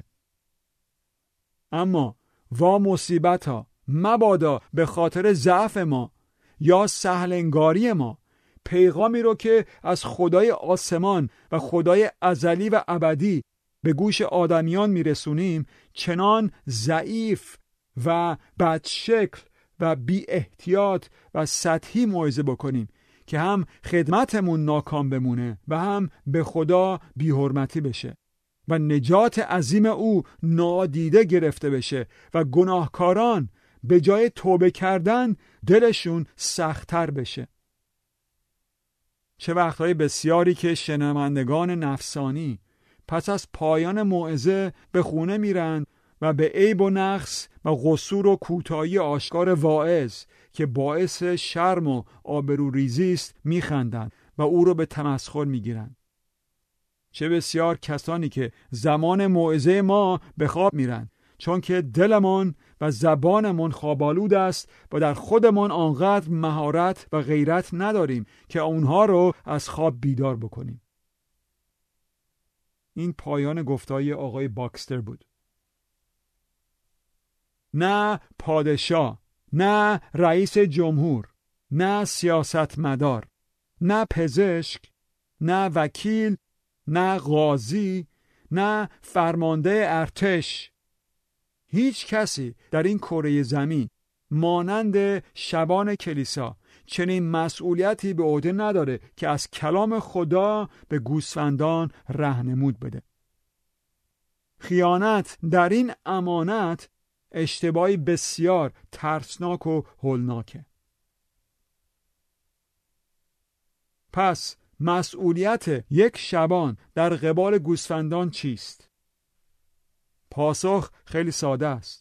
اما وا مصیبت‌ها، مبادا به خاطر ضعف ما یا سهل انگاری ما پیغامی رو که از خدای آسمان و خدای ازلی و ابدی به گوش آدمیان میرسونیم چنان ضعیف و بدشکل و بی احتیاط و سطحی موعظه بکنیم که هم خدمتمون ناکام بمونه و هم به خدا بی حرمتی بشه و نجات عظیم او نادیده گرفته بشه و گناهکاران به جای توبه کردن دلشون سخت‌تر بشه. چه وقتهای بسیاری که شنوندگان نفسانی پس از پایان موعظه به خونه میرن و به عیب و نقص و قصور و کوتاهی آشکار واعظ که باعث شرم و آبروریزی است میخندند و او رو به تمسخر میگیرن. چه بسیار کسانی که زمان موعظه ما به خواب میرن چون که دلمان و زبانمان خوابالود است و در خودمان آنقدر مهارت و غیرت نداریم که اونها رو از خواب بیدار بکنیم. این پایان گفتای آقای باکستر بود. نه پادشاه، نه رئیس جمهور، نه سیاستمدار، نه پزشک، نه وکیل، نه قاضی، نه فرمانده ارتش، هیچ کسی در این کره زمین مانند شبان کلیسا چنین مسئولیتی به عهده نداره که از کلام خدا به گوسفندان راهنمود بده. خیانت در این امانت اشتباهی بسیار ترسناک و هولناکه. پس مسئولیت یک شبان در قبال گوسفندان چیست؟ پاسخ خیلی ساده است.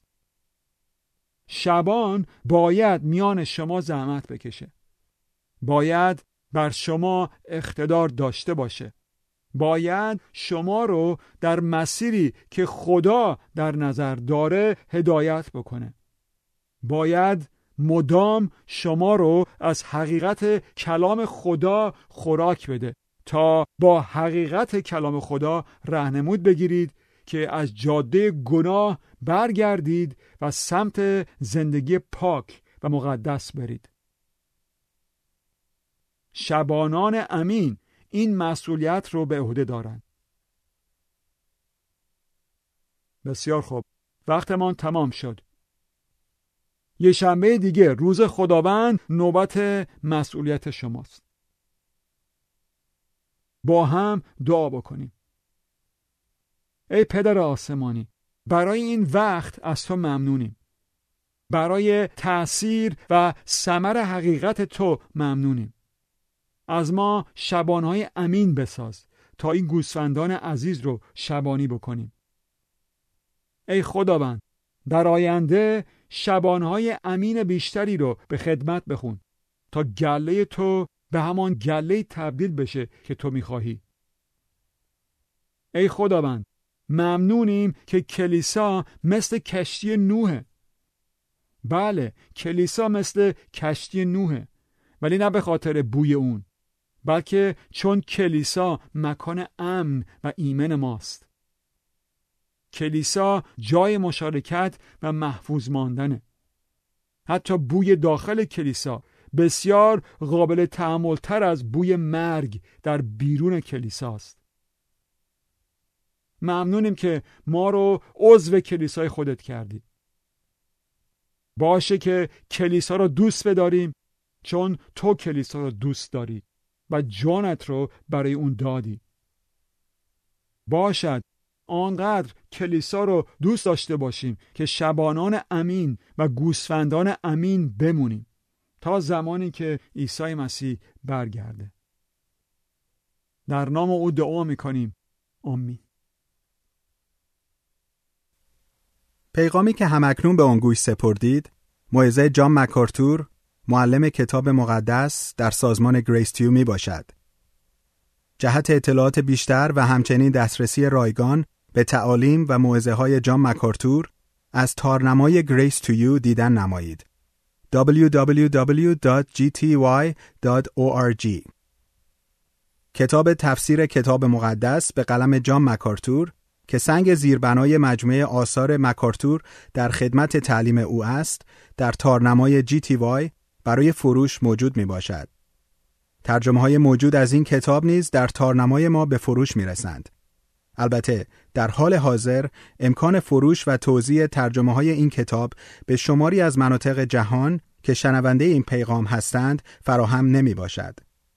شبان باید میان شما زحمت بکشه. باید بر شما اقتدار داشته باشه. باید شما رو در مسیری که خدا در نظر داره هدایت بکنه. باید مدام شما رو از حقیقت کلام خدا خوراک بده تا با حقیقت کلام خدا راهنمود بگیرید که از جاده گناه برگردید و سمت زندگی پاک و مقدس برید. شبانان امین این مسئولیت رو به عهده دارند. بسیار خوب، وقتمان تمام شد. یه شنبه دیگه روز خداوند نوبت مسئولیت شماست. با هم دعا بکنیم. ای پدر آسمانی، برای این وقت از تو ممنونیم. برای تأثیر و ثمر حقیقت تو ممنونیم. از ما شبانهای امین بساز تا این گوسفندان عزیز رو شبانی بکنیم. ای خداوند، در آینده شبانهای امین بیشتری رو به خدمت بخون تا گله تو به همان گله تبدیل بشه که تو میخواهی. ای خداوند، ممنونیم که کلیسا مثل کشتی نوحه. بله، کلیسا مثل کشتی نوحه، ولی نه به خاطر بوی اون، بلکه چون کلیسا مکان امن و ایمن ماست. کلیسا جای مشارکت و محفوظ ماندنه. حتی بوی داخل کلیسا بسیار قابل تحمل تر از بوی مرگ در بیرون کلیساست. ممنونیم که ما رو عضو کلیسای خودت کردی. باشه که کلیسا رو دوست بداریم چون تو کلیسا رو دوست داری و جانت رو برای اون دادی. باشد آنقدر کلیسا رو دوست داشته باشیم که شبانان امین و گوسفندان امین بمونیم تا زمانی که عیسی مسیح برگرده. در نام او دعا میکنیم. آمین.
پیغامی که همکنون به آن گوش سپردید، موعظه جان مکارتور، معلم کتاب مقدس در سازمان گریس تیو می باشد. جهت اطلاعات بیشتر و همچنین دسترسی رایگان به تعالیم و موعظه های جان مکارتور از تارنمای گریس تیو دیدن نمایید. www.gty.org. کتاب تفسیر کتاب مقدس به قلم جان مکارتور که سنگ زیربنای مجموعه آثار مکارتور در خدمت تعلیم او است، در تارنمای GTY برای فروش موجود می باشد. ترجمه های موجود از این کتاب نیز در تارنمای ما به فروش می رسند. البته در حال حاضر امکان فروش و توزیع ترجمه های این کتاب به شماری از مناطق جهان که شنونده این پیغام هستند فراهم نمی باشد.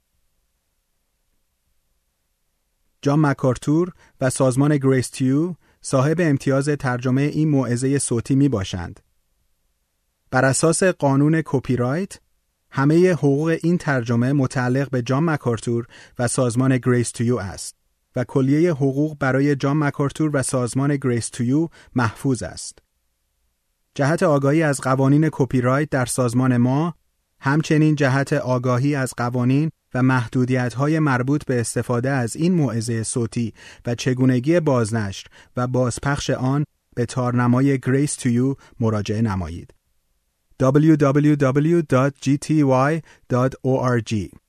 جان مکارتور و سازمان گریس تیو صاحب امتیاز ترجمه این موعظه صوتی می باشند. بر اساس قانون کپی رایت، همه حقوق این ترجمه متعلق به جان مکارتور و سازمان گریس تیو است و کلیه حقوق برای جان مکارتور و سازمان گریس تیو محفوظ است. جهت آگاهی از قوانین کپی رایت در سازمان ما، همچنین جهت آگاهی از قوانین و محدودیت‌های مربوط به استفاده از این موعظه صوتی و چگونگی بازنشر و بازپخش آن به تارنمای گریس تیو مراجعه نمایید. www.gty.org